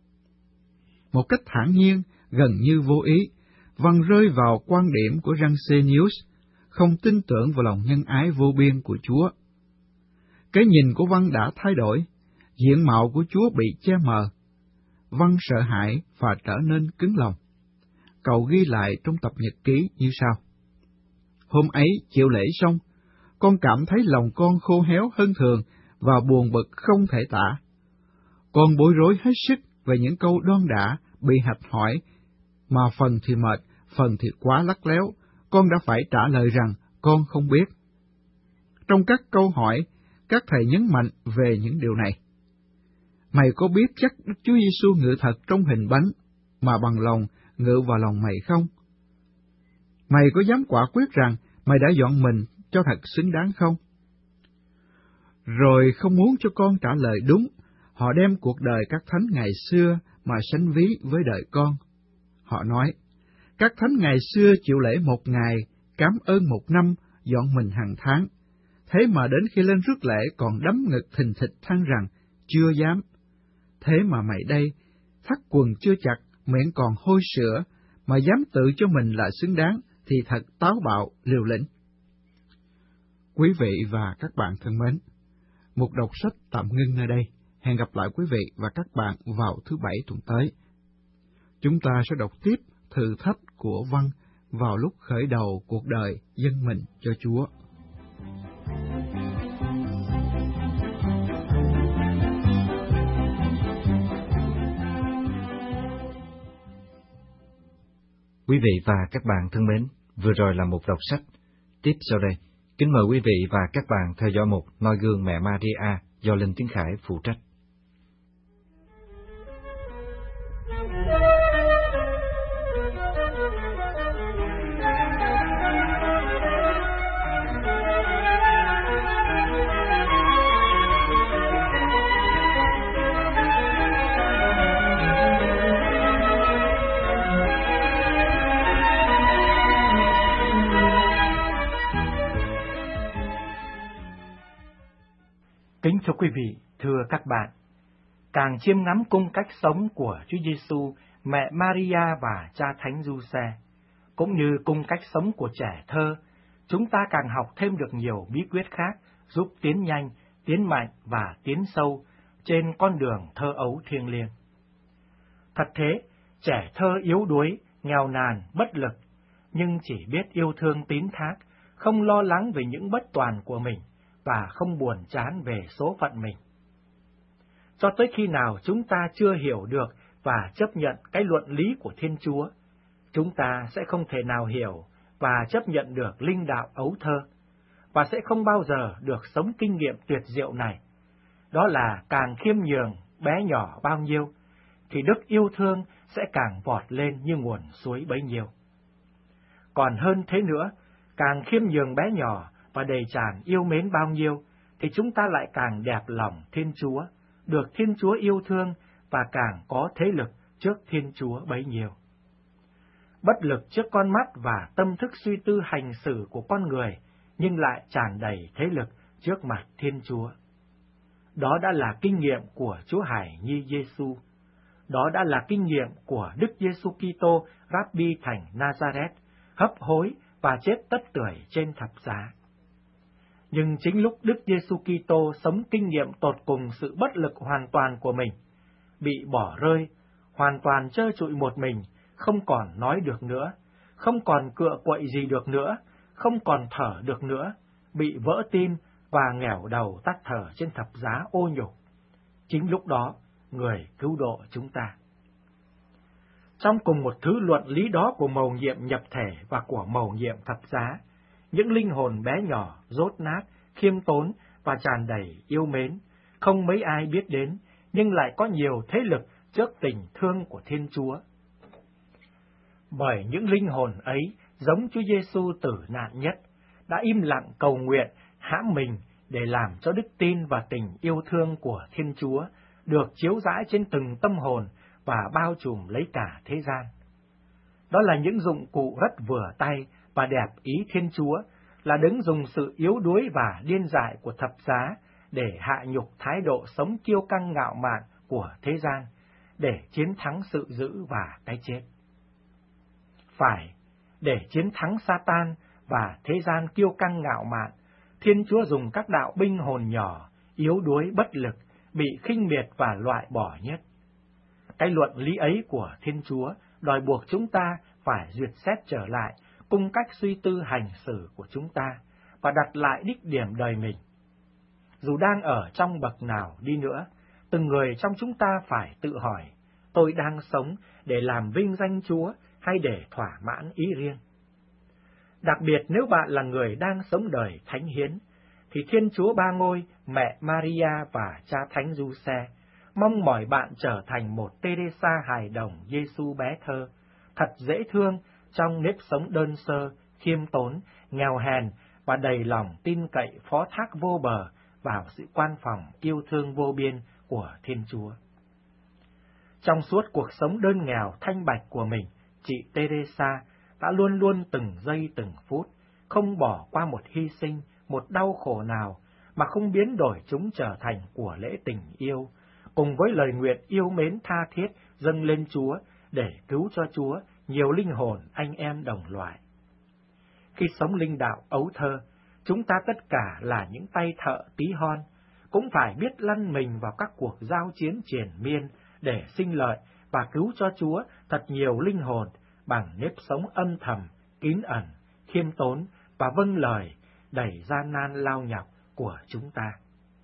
Một cách thản nhiên, gần như vô ý, Văn rơi vào quan điểm của Jansenius, không tin tưởng vào lòng nhân ái vô biên của Chúa. Cái nhìn của Văn đã thay đổi, diện mạo của Chúa bị che mờ. Văn sợ hãi và trở nên cứng lòng. Cậu ghi lại trong tập nhật ký như sau. Hôm ấy, chịu lễ xong, con cảm thấy lòng con khô héo hơn thường và buồn bực không thể tả. Con bối rối hết sức về những câu đon đả, bị hạch hỏi, mà phần thì mệt, phần thì quá lắt léo, con đã phải trả lời rằng con không biết. Trong các câu hỏi, các thầy nhấn mạnh về những điều này. Mày có biết chắc Đức Chúa Giêsu ngự thật trong hình bánh, mà bằng lòng ngự vào lòng mày không? Mày có dám quả quyết rằng mày đã dọn mình cho thật xứng đáng không? Rồi không muốn cho con trả lời đúng, họ đem cuộc đời các thánh ngày xưa mà sánh ví với đời con. Họ nói, các thánh ngày xưa chịu lễ 1 ngày, cảm ơn 1 năm, dọn mình hàng tháng. Thế mà đến khi lên rước lễ còn đấm ngực thình thịch than rằng, chưa dám. Thế mà mày đây, thắt quần chưa chặt, miệng còn hôi sữa, mà dám tự cho mình là xứng đáng, thì thật táo bạo, liều lĩnh. Quý vị và các bạn thân mến, mục đọc sách tạm ngưng nơi đây. Hẹn gặp lại quý vị và các bạn vào thứ Bảy tuần tới. Chúng ta sẽ đọc tiếp thử thách của Văn vào lúc khởi đầu cuộc đời dâng mình cho Chúa. Quý vị và các bạn thân mến, vừa rồi là một đọc sách. Tiếp sau đây, kính mời quý vị và các bạn theo dõi mục Noi gương mẹ Maria do Linh Tiến Khải phụ trách. Kính thưa quý vị, thưa các bạn, càng chiêm ngắm cung cách sống của Chúa Giêsu, mẹ Maria và cha Thánh Giuse, cũng như cung cách sống của trẻ thơ, chúng ta càng học thêm được nhiều bí quyết khác giúp tiến nhanh, tiến mạnh và tiến sâu trên con đường thơ ấu thiêng liêng. Thật thế, trẻ thơ yếu đuối, nghèo nàn, bất lực, nhưng chỉ biết yêu thương tín thác, không lo lắng về những bất toàn của mình, và không buồn chán về số phận mình. Cho tới khi nào chúng ta chưa hiểu được và chấp nhận cái luận lý của Thiên Chúa, chúng ta sẽ không thể nào hiểu và chấp nhận được linh đạo ấu thơ, và sẽ không bao giờ được sống kinh nghiệm tuyệt diệu này. Đó là càng khiêm nhường, bé nhỏ bao nhiêu, thì đức yêu thương sẽ càng vọt lên như nguồn suối bấy nhiêu. Còn hơn thế nữa, càng khiêm nhường bé nhỏ và đầy tràn yêu mến bao nhiêu, thì chúng ta lại càng đẹp lòng Thiên Chúa, được Thiên Chúa yêu thương và càng có thế lực trước Thiên Chúa bấy nhiêu. Bất lực trước con mắt và tâm thức suy tư hành xử của con người, nhưng lại tràn đầy thế lực trước mặt Thiên Chúa. Đó đã là kinh nghiệm của Chúa Hải Nhi Giêsu. Đó đã là kinh nghiệm của Đức Giêsu Kitô, Rabbi thành Nazareth, hấp hối và chết tất tưởi trên thập giá. Nhưng chính lúc Đức Giêsu Kitô sống kinh nghiệm tột cùng sự bất lực hoàn toàn của mình, bị bỏ rơi, hoàn toàn trơ trụi một mình, không còn nói được nữa, không còn cựa quậy gì được nữa, không còn thở được nữa, bị vỡ tim và nghẻo đầu tắt thở trên thập giá ô nhục. Chính lúc đó, người cứu độ chúng ta. Trong cùng một thứ luận lý đó của mầu nhiệm nhập thể và của mầu nhiệm thập giá, những linh hồn bé nhỏ, dốt nát, khiêm tốn và tràn đầy yêu mến, không mấy ai biết đến, nhưng lại có nhiều thế lực trước tình thương của Thiên Chúa. Bởi những linh hồn ấy, giống Chúa Giêsu tử nạn nhất, đã im lặng cầu nguyện, hãm mình để làm cho đức tin và tình yêu thương của Thiên Chúa được chiếu rãi trên từng tâm hồn và bao trùm lấy cả thế gian. Đó là những dụng cụ rất vừa tay và đẹp ý Thiên Chúa, là đấng dùng sự yếu đuối và điên dại của thập giá để hạ nhục thái độ sống kiêu căng ngạo mạn của thế gian, để chiến thắng sự dữ và cái chết. Phải, để chiến thắng Sa-tan và thế gian kiêu căng ngạo mạn, Thiên Chúa dùng các đạo binh hồn nhỏ, yếu đuối bất lực, bị khinh miệt và loại bỏ nhất. Cái luận lý ấy của Thiên Chúa đòi buộc chúng ta phải duyệt xét trở lại cung cách suy tư hành xử của chúng ta và đặt lại đích điểm đời mình. Dù đang ở trong bậc nào đi nữa, từng người trong chúng ta phải tự hỏi, tôi đang sống để làm vinh danh Chúa hay để thỏa mãn ý riêng? Đặc biệt nếu bạn là người đang sống đời thánh hiến, thì Thiên Chúa Ba Ngôi, mẹ Maria và cha Thánh Giuse mong mỏi bạn trở thành một Teresa hài đồng Giêsu bé thơ, thật dễ thương trong nếp sống đơn sơ, khiêm tốn, nghèo hèn và đầy lòng tin cậy phó thác vô bờ vào sự quan phòng yêu thương vô biên của Thiên Chúa. Trong suốt cuộc sống đơn nghèo thanh bạch của mình, chị Teresa đã luôn luôn từng giây từng phút, không bỏ qua một hy sinh, một đau khổ nào, mà không biến đổi chúng trở thành của lễ tình yêu, cùng với lời nguyện yêu mến tha thiết dâng lên Chúa để cứu cho Chúa nhiều linh hồn anh em đồng loại. Khi sống linh đạo ấu thơ, chúng ta tất cả là những tay thợ tí hon, cũng phải biết lăn mình vào các cuộc giao chiến triền miên để sinh lợi và cứu cho Chúa thật nhiều linh hồn bằng nếp sống âm thầm, kín ẩn, khiêm tốn và vâng lời đầy gian nan lao nhọc của chúng ta.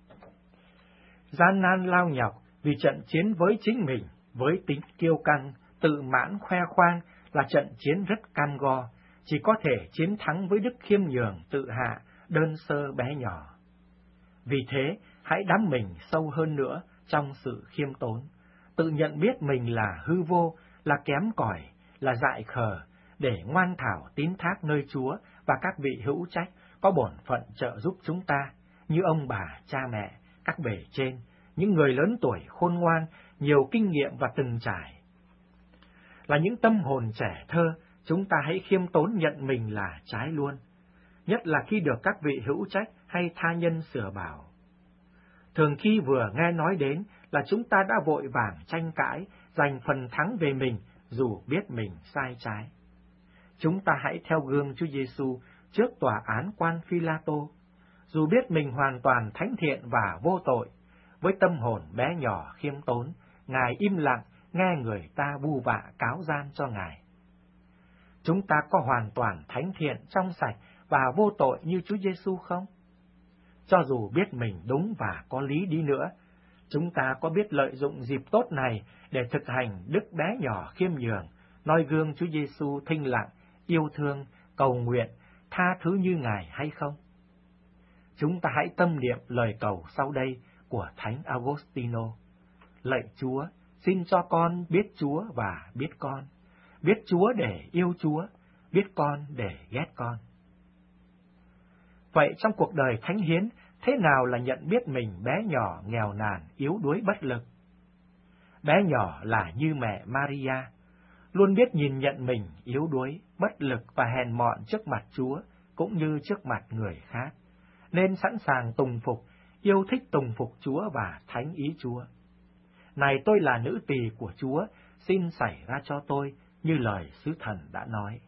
Gian nan lao nhọc vì trận chiến với chính mình, với tính kiêu căng, tự mãn khoe khoang là trận chiến rất cam go, chỉ có thể chiến thắng với đức khiêm nhường, tự hạ, đơn sơ bé nhỏ. Vì thế, hãy đắm mình sâu hơn nữa trong sự khiêm tốn, tự nhận biết mình là hư vô, là kém cỏi, là dại khờ, để ngoan thảo tín thác nơi Chúa và các vị hữu trách có bổn phận trợ giúp chúng ta, như ông bà, cha mẹ, các bề trên, những người lớn tuổi khôn ngoan, nhiều kinh nghiệm và từng trải. Là những tâm hồn trẻ thơ, chúng ta hãy khiêm tốn nhận mình là trái luôn, nhất là khi được các vị hữu trách hay tha nhân sửa bảo. Thường khi vừa nghe nói đến là chúng ta đã vội vàng tranh cãi, giành phần thắng về mình dù biết mình sai trái. Chúng ta hãy theo gương Chúa Giêsu trước tòa án quan Phi-la-tô, dù biết mình hoàn toàn thánh thiện và vô tội, với tâm hồn bé nhỏ khiêm tốn, Ngài im lặng nghe người ta vu vạ cáo gian cho Ngài. Chúng ta có hoàn toàn thánh thiện, trong sạch và vô tội như Chúa Giêsu không? Cho dù biết mình đúng và có lý đi nữa, chúng ta có biết lợi dụng dịp tốt này để thực hành đức bé nhỏ khiêm nhường, noi gương Chúa Giêsu thinh lặng, yêu thương, cầu nguyện, tha thứ như Ngài hay không? Chúng ta hãy tâm niệm lời cầu sau đây của Thánh Agostino. Lạy Chúa, xin cho con biết Chúa và biết con, biết Chúa để yêu Chúa, biết con để ghét con. Vậy trong cuộc đời thánh hiến, thế nào là nhận biết mình bé nhỏ, nghèo nàn, yếu đuối bất lực? Bé nhỏ là như mẹ Maria, luôn biết nhìn nhận mình yếu đuối, bất lực và hèn mọn trước mặt Chúa, cũng như trước mặt người khác, nên sẵn sàng tùng phục, yêu thích tùng phục Chúa và thánh ý Chúa. Này tôi là nữ tỳ của Chúa, xin xảy ra cho tôi như lời sứ thần đã nói.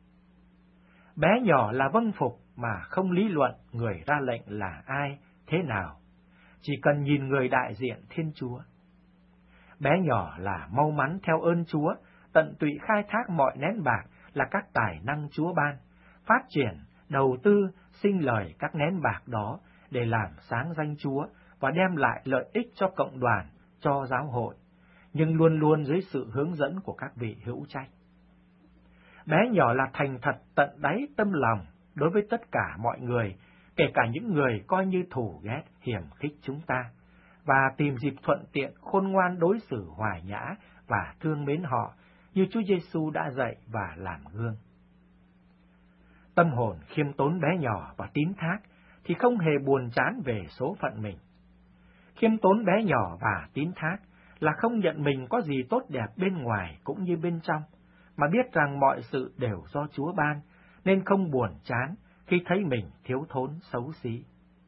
Bé nhỏ là vâng phục mà không lý luận người ra lệnh là ai, thế nào, chỉ cần nhìn người đại diện Thiên Chúa. Bé nhỏ là mau mắn theo ơn Chúa, tận tụy khai thác mọi nén bạc là các tài năng Chúa ban, phát triển, đầu tư, sinh lời các nén bạc đó để làm sáng danh Chúa và đem lại lợi ích cho cộng đoàn, cho giáo hội, nhưng luôn luôn dưới sự hướng dẫn của các vị hữu trách. Bé nhỏ là thành thật tận đáy tâm lòng đối với tất cả mọi người, kể cả những người coi như thù ghét, hiềm khích chúng ta, và tìm dịp thuận tiện khôn ngoan đối xử hòa nhã và thương mến họ như Chúa Giêsu đã dạy và làm gương. Tâm hồn khiêm tốn bé nhỏ và tín thác thì không hề buồn chán về số phận mình. Khiêm tốn bé nhỏ và tín thác là không nhận mình có gì tốt đẹp bên ngoài cũng như bên trong, mà biết rằng mọi sự đều do Chúa ban, nên không buồn chán khi thấy mình thiếu thốn xấu xí.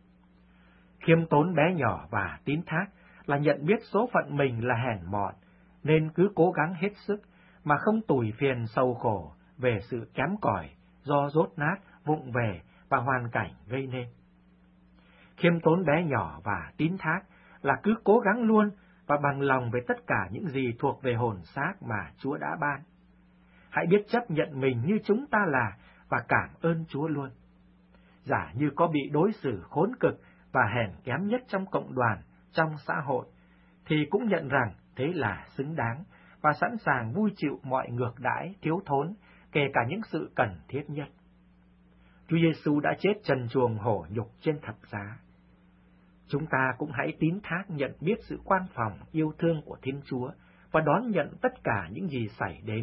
Khiêm tốn bé nhỏ và tín thác là nhận biết số phận mình là hèn mọn, nên cứ cố gắng hết sức mà không tủi phiền sầu khổ về sự kém cỏi do dốt nát, vụng về và hoàn cảnh gây nên. Khiêm tốn bé nhỏ và tín thác là cứ cố gắng luôn và bằng lòng về tất cả những gì thuộc về hồn xác mà Chúa đã ban. Hãy biết chấp nhận mình như chúng ta là và cảm ơn Chúa luôn. Giả như có bị đối xử khốn cực và hèn kém nhất trong cộng đoàn, trong xã hội, thì cũng nhận rằng thế là xứng đáng và sẵn sàng vui chịu mọi ngược đãi, thiếu thốn, kể cả những sự cần thiết nhất. Chúa Giêsu đã chết trần truồng hổ nhục trên thập giá. Chúng ta cũng hãy tín thác nhận biết sự quan phòng, yêu thương của Thiên Chúa và đón nhận tất cả những gì xảy đến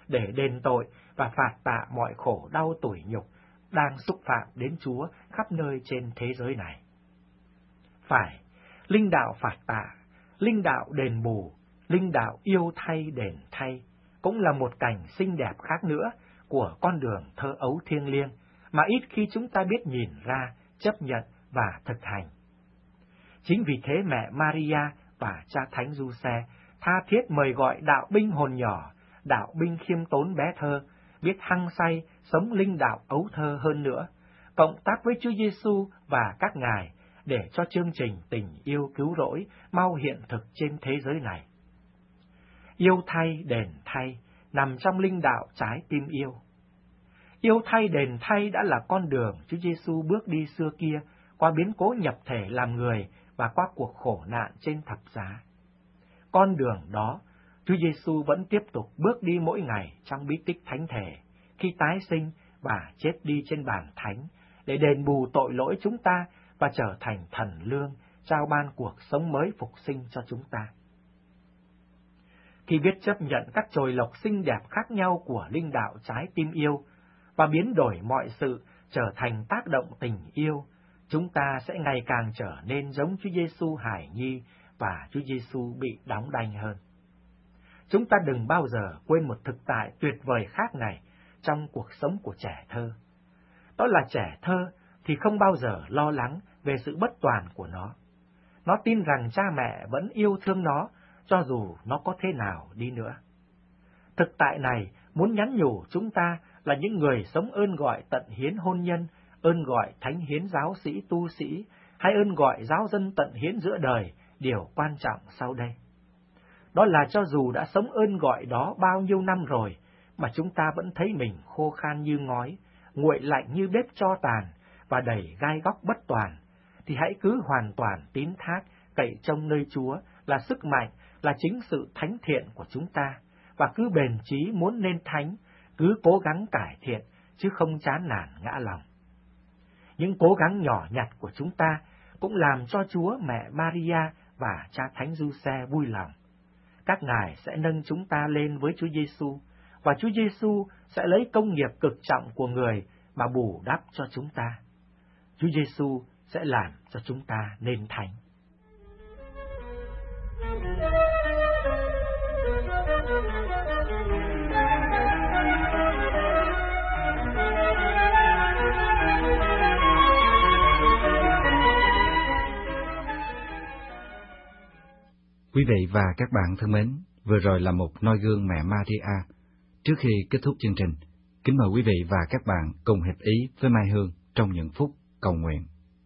để đền tội và phạt tạ mọi khổ đau tủi nhục đang xúc phạm đến Chúa khắp nơi trên thế giới này. Phải, linh đạo phạt tạ, linh đạo đền bù, linh đạo yêu thay đền thay cũng là một cảnh xinh đẹp khác nữa của con đường thơ ấu thiêng liêng mà ít khi chúng ta biết nhìn ra, chấp nhận và thực hành. Chính vì thế mẹ Maria và cha Thánh Giuse tha thiết mời gọi đạo binh hồn nhỏ, đạo binh khiêm tốn bé thơ, biết hăng say sống linh đạo ấu thơ hơn nữa, cộng tác với Chúa Giêsu và các ngài để cho chương trình tình yêu cứu rỗi mau hiện thực trên thế giới này. Yêu thay đền thay nằm trong linh đạo trái tim yêu. Yêu thay đền thay đã là con đường Chúa Giêsu bước đi xưa kia qua biến cố nhập thể làm người và qua cuộc khổ nạn trên thập giá. Con đường đó, Chúa Giêsu vẫn tiếp tục bước đi mỗi ngày trong bí tích thánh thể, khi tái sinh và chết đi trên bàn thánh để đền bù tội lỗi chúng ta và trở thành thần lương, trao ban cuộc sống mới phục sinh cho chúng ta. Khi biết chấp nhận các chồi lộc xinh đẹp khác nhau của linh đạo trái tim yêu và biến đổi mọi sự trở thành tác động tình yêu, chúng ta sẽ ngày càng trở nên giống Chúa Giêsu hài nhi và Chúa Giêsu bị đóng đanh hơn. Chúng ta đừng bao giờ quên một thực tại tuyệt vời khác này trong cuộc sống của trẻ thơ. Đó là trẻ thơ thì không bao giờ lo lắng về sự bất toàn của nó. Nó tin rằng cha mẹ vẫn yêu thương nó, cho dù nó có thế nào đi nữa. Thực tại này muốn nhắn nhủ chúng ta là những người sống ơn gọi tận hiến hôn nhân, ơn gọi thánh hiến giáo sĩ tu sĩ, hay ơn gọi giáo dân tận hiến giữa đời, điều quan trọng sau đây. Đó là cho dù đã sống ơn gọi đó bao nhiêu năm rồi, mà chúng ta vẫn thấy mình khô khan như ngói, nguội lạnh như bếp tro tàn, và đầy gai góc bất toàn, thì hãy cứ hoàn toàn tín thác, cậy trông nơi Chúa là sức mạnh, là chính sự thánh thiện của chúng ta, và cứ bền chí muốn nên thánh, cứ cố gắng cải thiện, chứ không chán nản ngã lòng. Những cố gắng nhỏ nhặt của chúng ta cũng làm cho Chúa mẹ Maria và cha Thánh Giuse vui lòng. Các ngài sẽ nâng chúng ta lên với Chúa Giêsu, và Chúa Giêsu sẽ lấy công nghiệp cực trọng của người mà bù đắp cho chúng ta. Chúa Giêsu sẽ làm cho chúng ta nên thánh. Quý vị và các bạn thân mến, vừa rồi là một noi gương mẹ Maria. Trước khi kết thúc chương trình, kính mời quý vị và các bạn cùng hiệp ý với Mai Hương trong những phút cầu nguyện.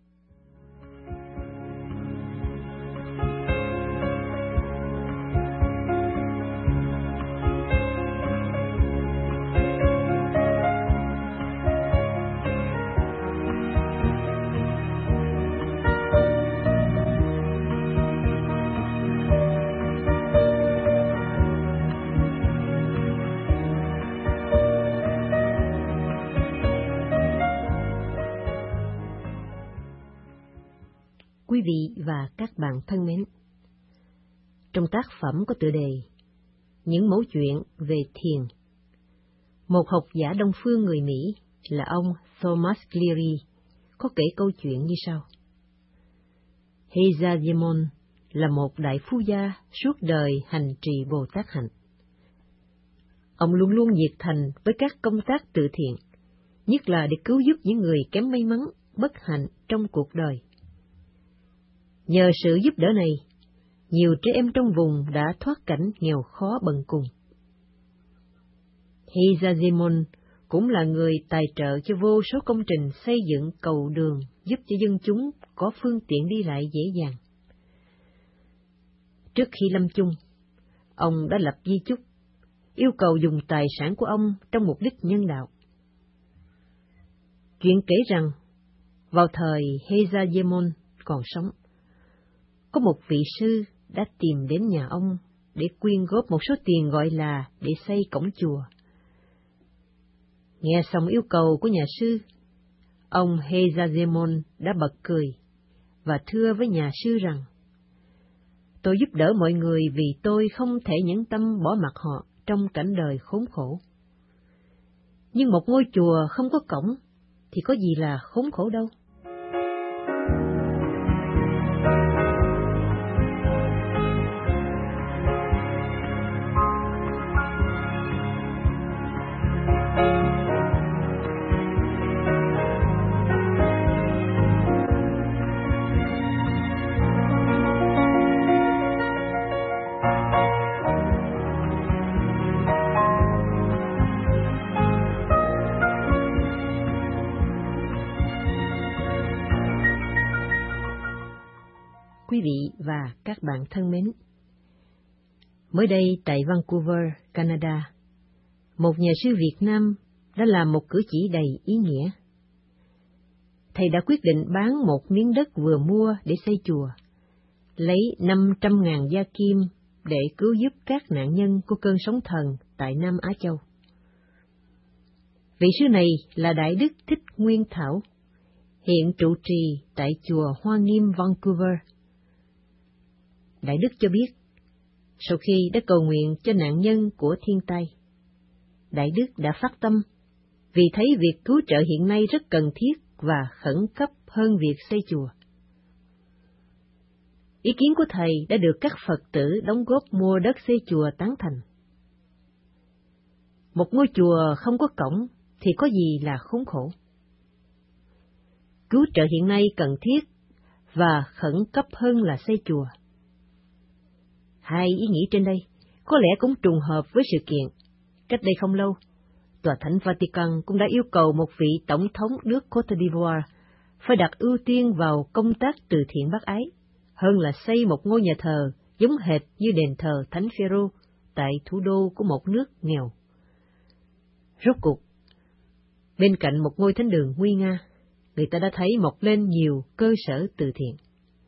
Quý vị và các bạn thân mến, trong tác phẩm có tựa đề Những mẫu chuyện về thiền, một học giả Đông phương người Mỹ là ông Thomas Cleary có kể câu chuyện như sau. Hezademon là một đại phu gia suốt đời hành trì Bồ Tát hạnh. Ông luôn luôn nhiệt thành với các công tác từ thiện, nhất là để cứu giúp những người kém may mắn, bất hạnh trong cuộc đời. Nhờ sự giúp đỡ này, nhiều trẻ em trong vùng đã thoát cảnh nghèo khó bần cùng. Hezademon cũng là người tài trợ cho vô số công trình xây dựng cầu đường giúp cho dân chúng có phương tiện đi lại dễ dàng. Trước khi lâm chung, ông đã lập di chúc, yêu cầu dùng tài sản của ông trong mục đích nhân đạo. Chuyện kể rằng, vào thời Hezademon còn sống, có một vị sư đã tìm đến nhà ông để quyên góp một số tiền gọi là để xây cổng chùa. Nghe xong yêu cầu của nhà sư, ông Hezademon đã bật cười và thưa với nhà sư rằng, tôi giúp đỡ mọi người vì tôi không thể nhẫn tâm bỏ mặc họ trong cảnh đời khốn khổ. Nhưng một ngôi chùa không có cổng thì có gì là khốn khổ đâu. Quý vị và các bạn thân mến, mới đây tại Vancouver, Canada, một nhà sư Việt Nam đã làm một cử chỉ đầy ý nghĩa. Thầy đã quyết định bán một miếng đất vừa mua để xây chùa, lấy 500.000 gia kim để cứu giúp các nạn nhân của cơn sóng thần tại Nam Á Châu. Vị sư này là Đại Đức Thích Nguyên Thảo, hiện trụ trì tại chùa Hoa Nghiêm, Vancouver. Đại Đức cho biết, sau khi đã cầu nguyện cho nạn nhân của thiên tai, Đại Đức đã phát tâm vì thấy việc cứu trợ hiện nay rất cần thiết và khẩn cấp hơn việc xây chùa. Ý kiến của Thầy đã được các Phật tử đóng góp mua đất xây chùa tán thành. Một ngôi chùa không có cổng thì có gì là khốn khổ. Cứu trợ hiện nay cần thiết và khẩn cấp hơn là xây chùa. Hai ý nghĩ trên đây có lẽ cũng trùng hợp với sự kiện. Cách đây không lâu, Tòa Thánh Vatican cũng đã yêu cầu một vị tổng thống nước Côte d'Ivoire phải đặt ưu tiên vào công tác từ thiện bác ái, hơn là xây một ngôi nhà thờ giống hệt như đền thờ Thánh Phêrô tại thủ đô của một nước nghèo. Rốt cuộc, bên cạnh một ngôi thánh đường nguy nga, người ta đã thấy mọc lên nhiều cơ sở từ thiện.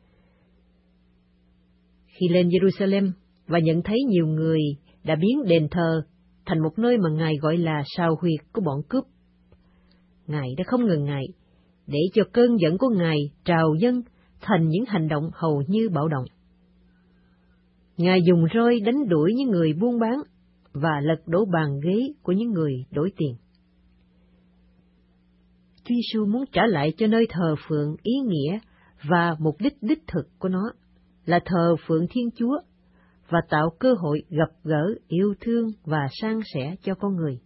Khi lên Jerusalem và nhận thấy nhiều người đã biến đền thờ thành một nơi mà Ngài gọi là sào huyệt của bọn cướp, Ngài đã không ngần ngại để cho cơn giận của Ngài trào dâng thành những hành động hầu như bạo động. Ngài dùng roi đánh đuổi những người buôn bán và lật đổ bàn ghế của những người đổi tiền. Chúa Giêsu muốn trả lại cho nơi thờ phượng ý nghĩa và mục đích đích thực của nó là thờ phượng Thiên Chúa và tạo cơ hội gặp gỡ, yêu thương và san sẻ cho con người.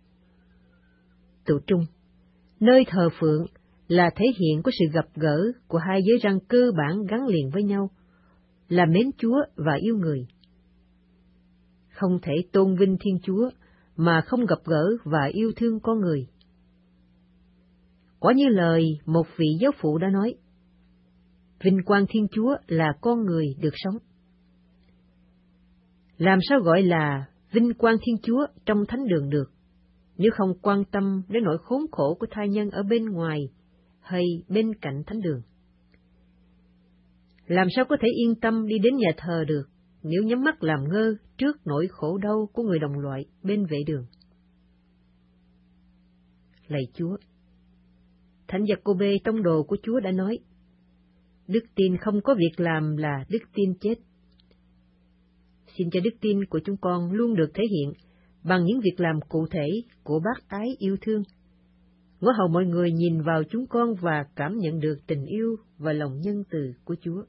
Tụ trung, nơi thờ phượng là thể hiện của sự gặp gỡ của hai giới răng cơ bản gắn liền với nhau, là mến Chúa và yêu người. Không thể tôn vinh Thiên Chúa mà không gặp gỡ và yêu thương con người. Quả như lời một vị giáo phụ đã nói, vinh quang Thiên Chúa là con người được sống. Làm sao gọi là vinh quang Thiên Chúa trong thánh đường được, nếu không quan tâm đến nỗi khốn khổ của tha nhân ở bên ngoài hay bên cạnh thánh đường? Làm sao có thể yên tâm đi đến nhà thờ được, nếu nhắm mắt làm ngơ trước nỗi khổ đau của người đồng loại bên vệ đường? Lạy Chúa, Thánh Giacôbê tông đồ của Chúa đã nói, đức tin không có việc làm là đức tin chết. Xin cho đức tin của chúng con luôn được thể hiện bằng những việc làm cụ thể của bác ái yêu thương, ngõ hầu mọi người nhìn vào chúng con và cảm nhận được tình yêu và lòng nhân từ của Chúa.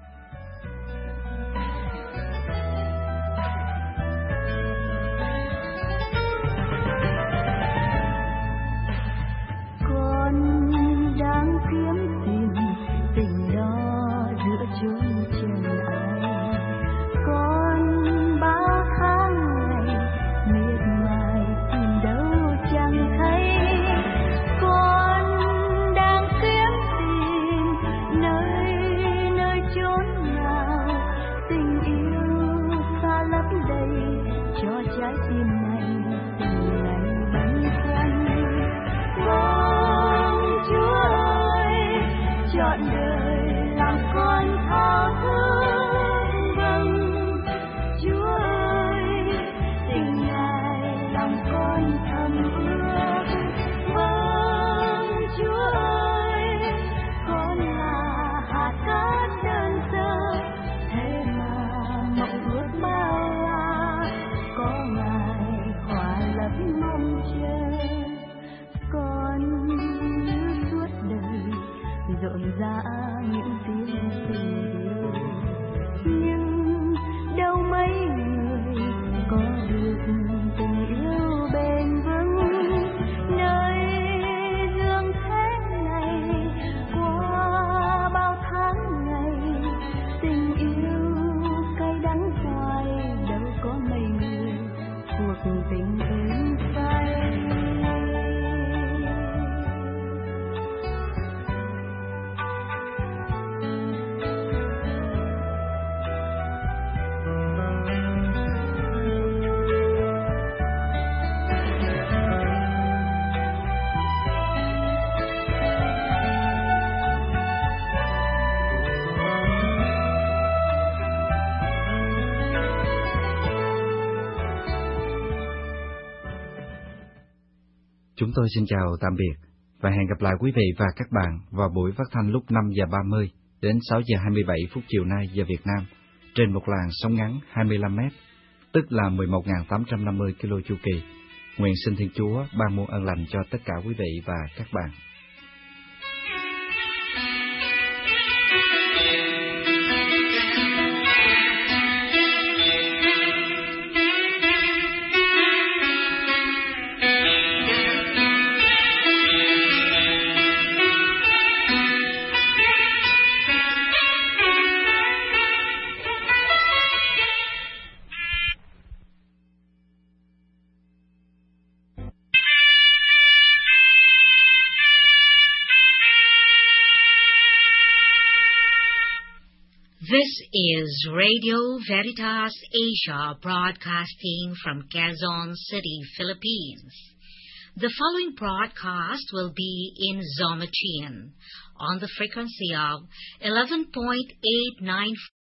Con đang kiếm tìm tình đó giữa chốn trần ai. Con bao tháng ngày miệt mài tìm đâu chẳng thấy. Con đang kiếm tìm nơi chốn nào tình yêu xa lấp đầy cho trái tim này từng ngày băn khoăn. Chúa ơi, trọn đời làm con thao Chúng tôi xin chào tạm biệt và hẹn gặp lại quý vị và các bạn vào buổi phát thanh lúc 5 giờ 30 đến 6 giờ 27 phút chiều nay giờ Việt Nam trên một làn sóng ngắn 25 m, tức là 11.850 km chu kỳ. Nguyện xin Thiên Chúa ban muôn ơn lành cho tất cả quý vị và các bạn. This is Radio Veritas Asia broadcasting from Quezon City, Philippines. The following broadcast will be in Zomachian on the frequency of 11.894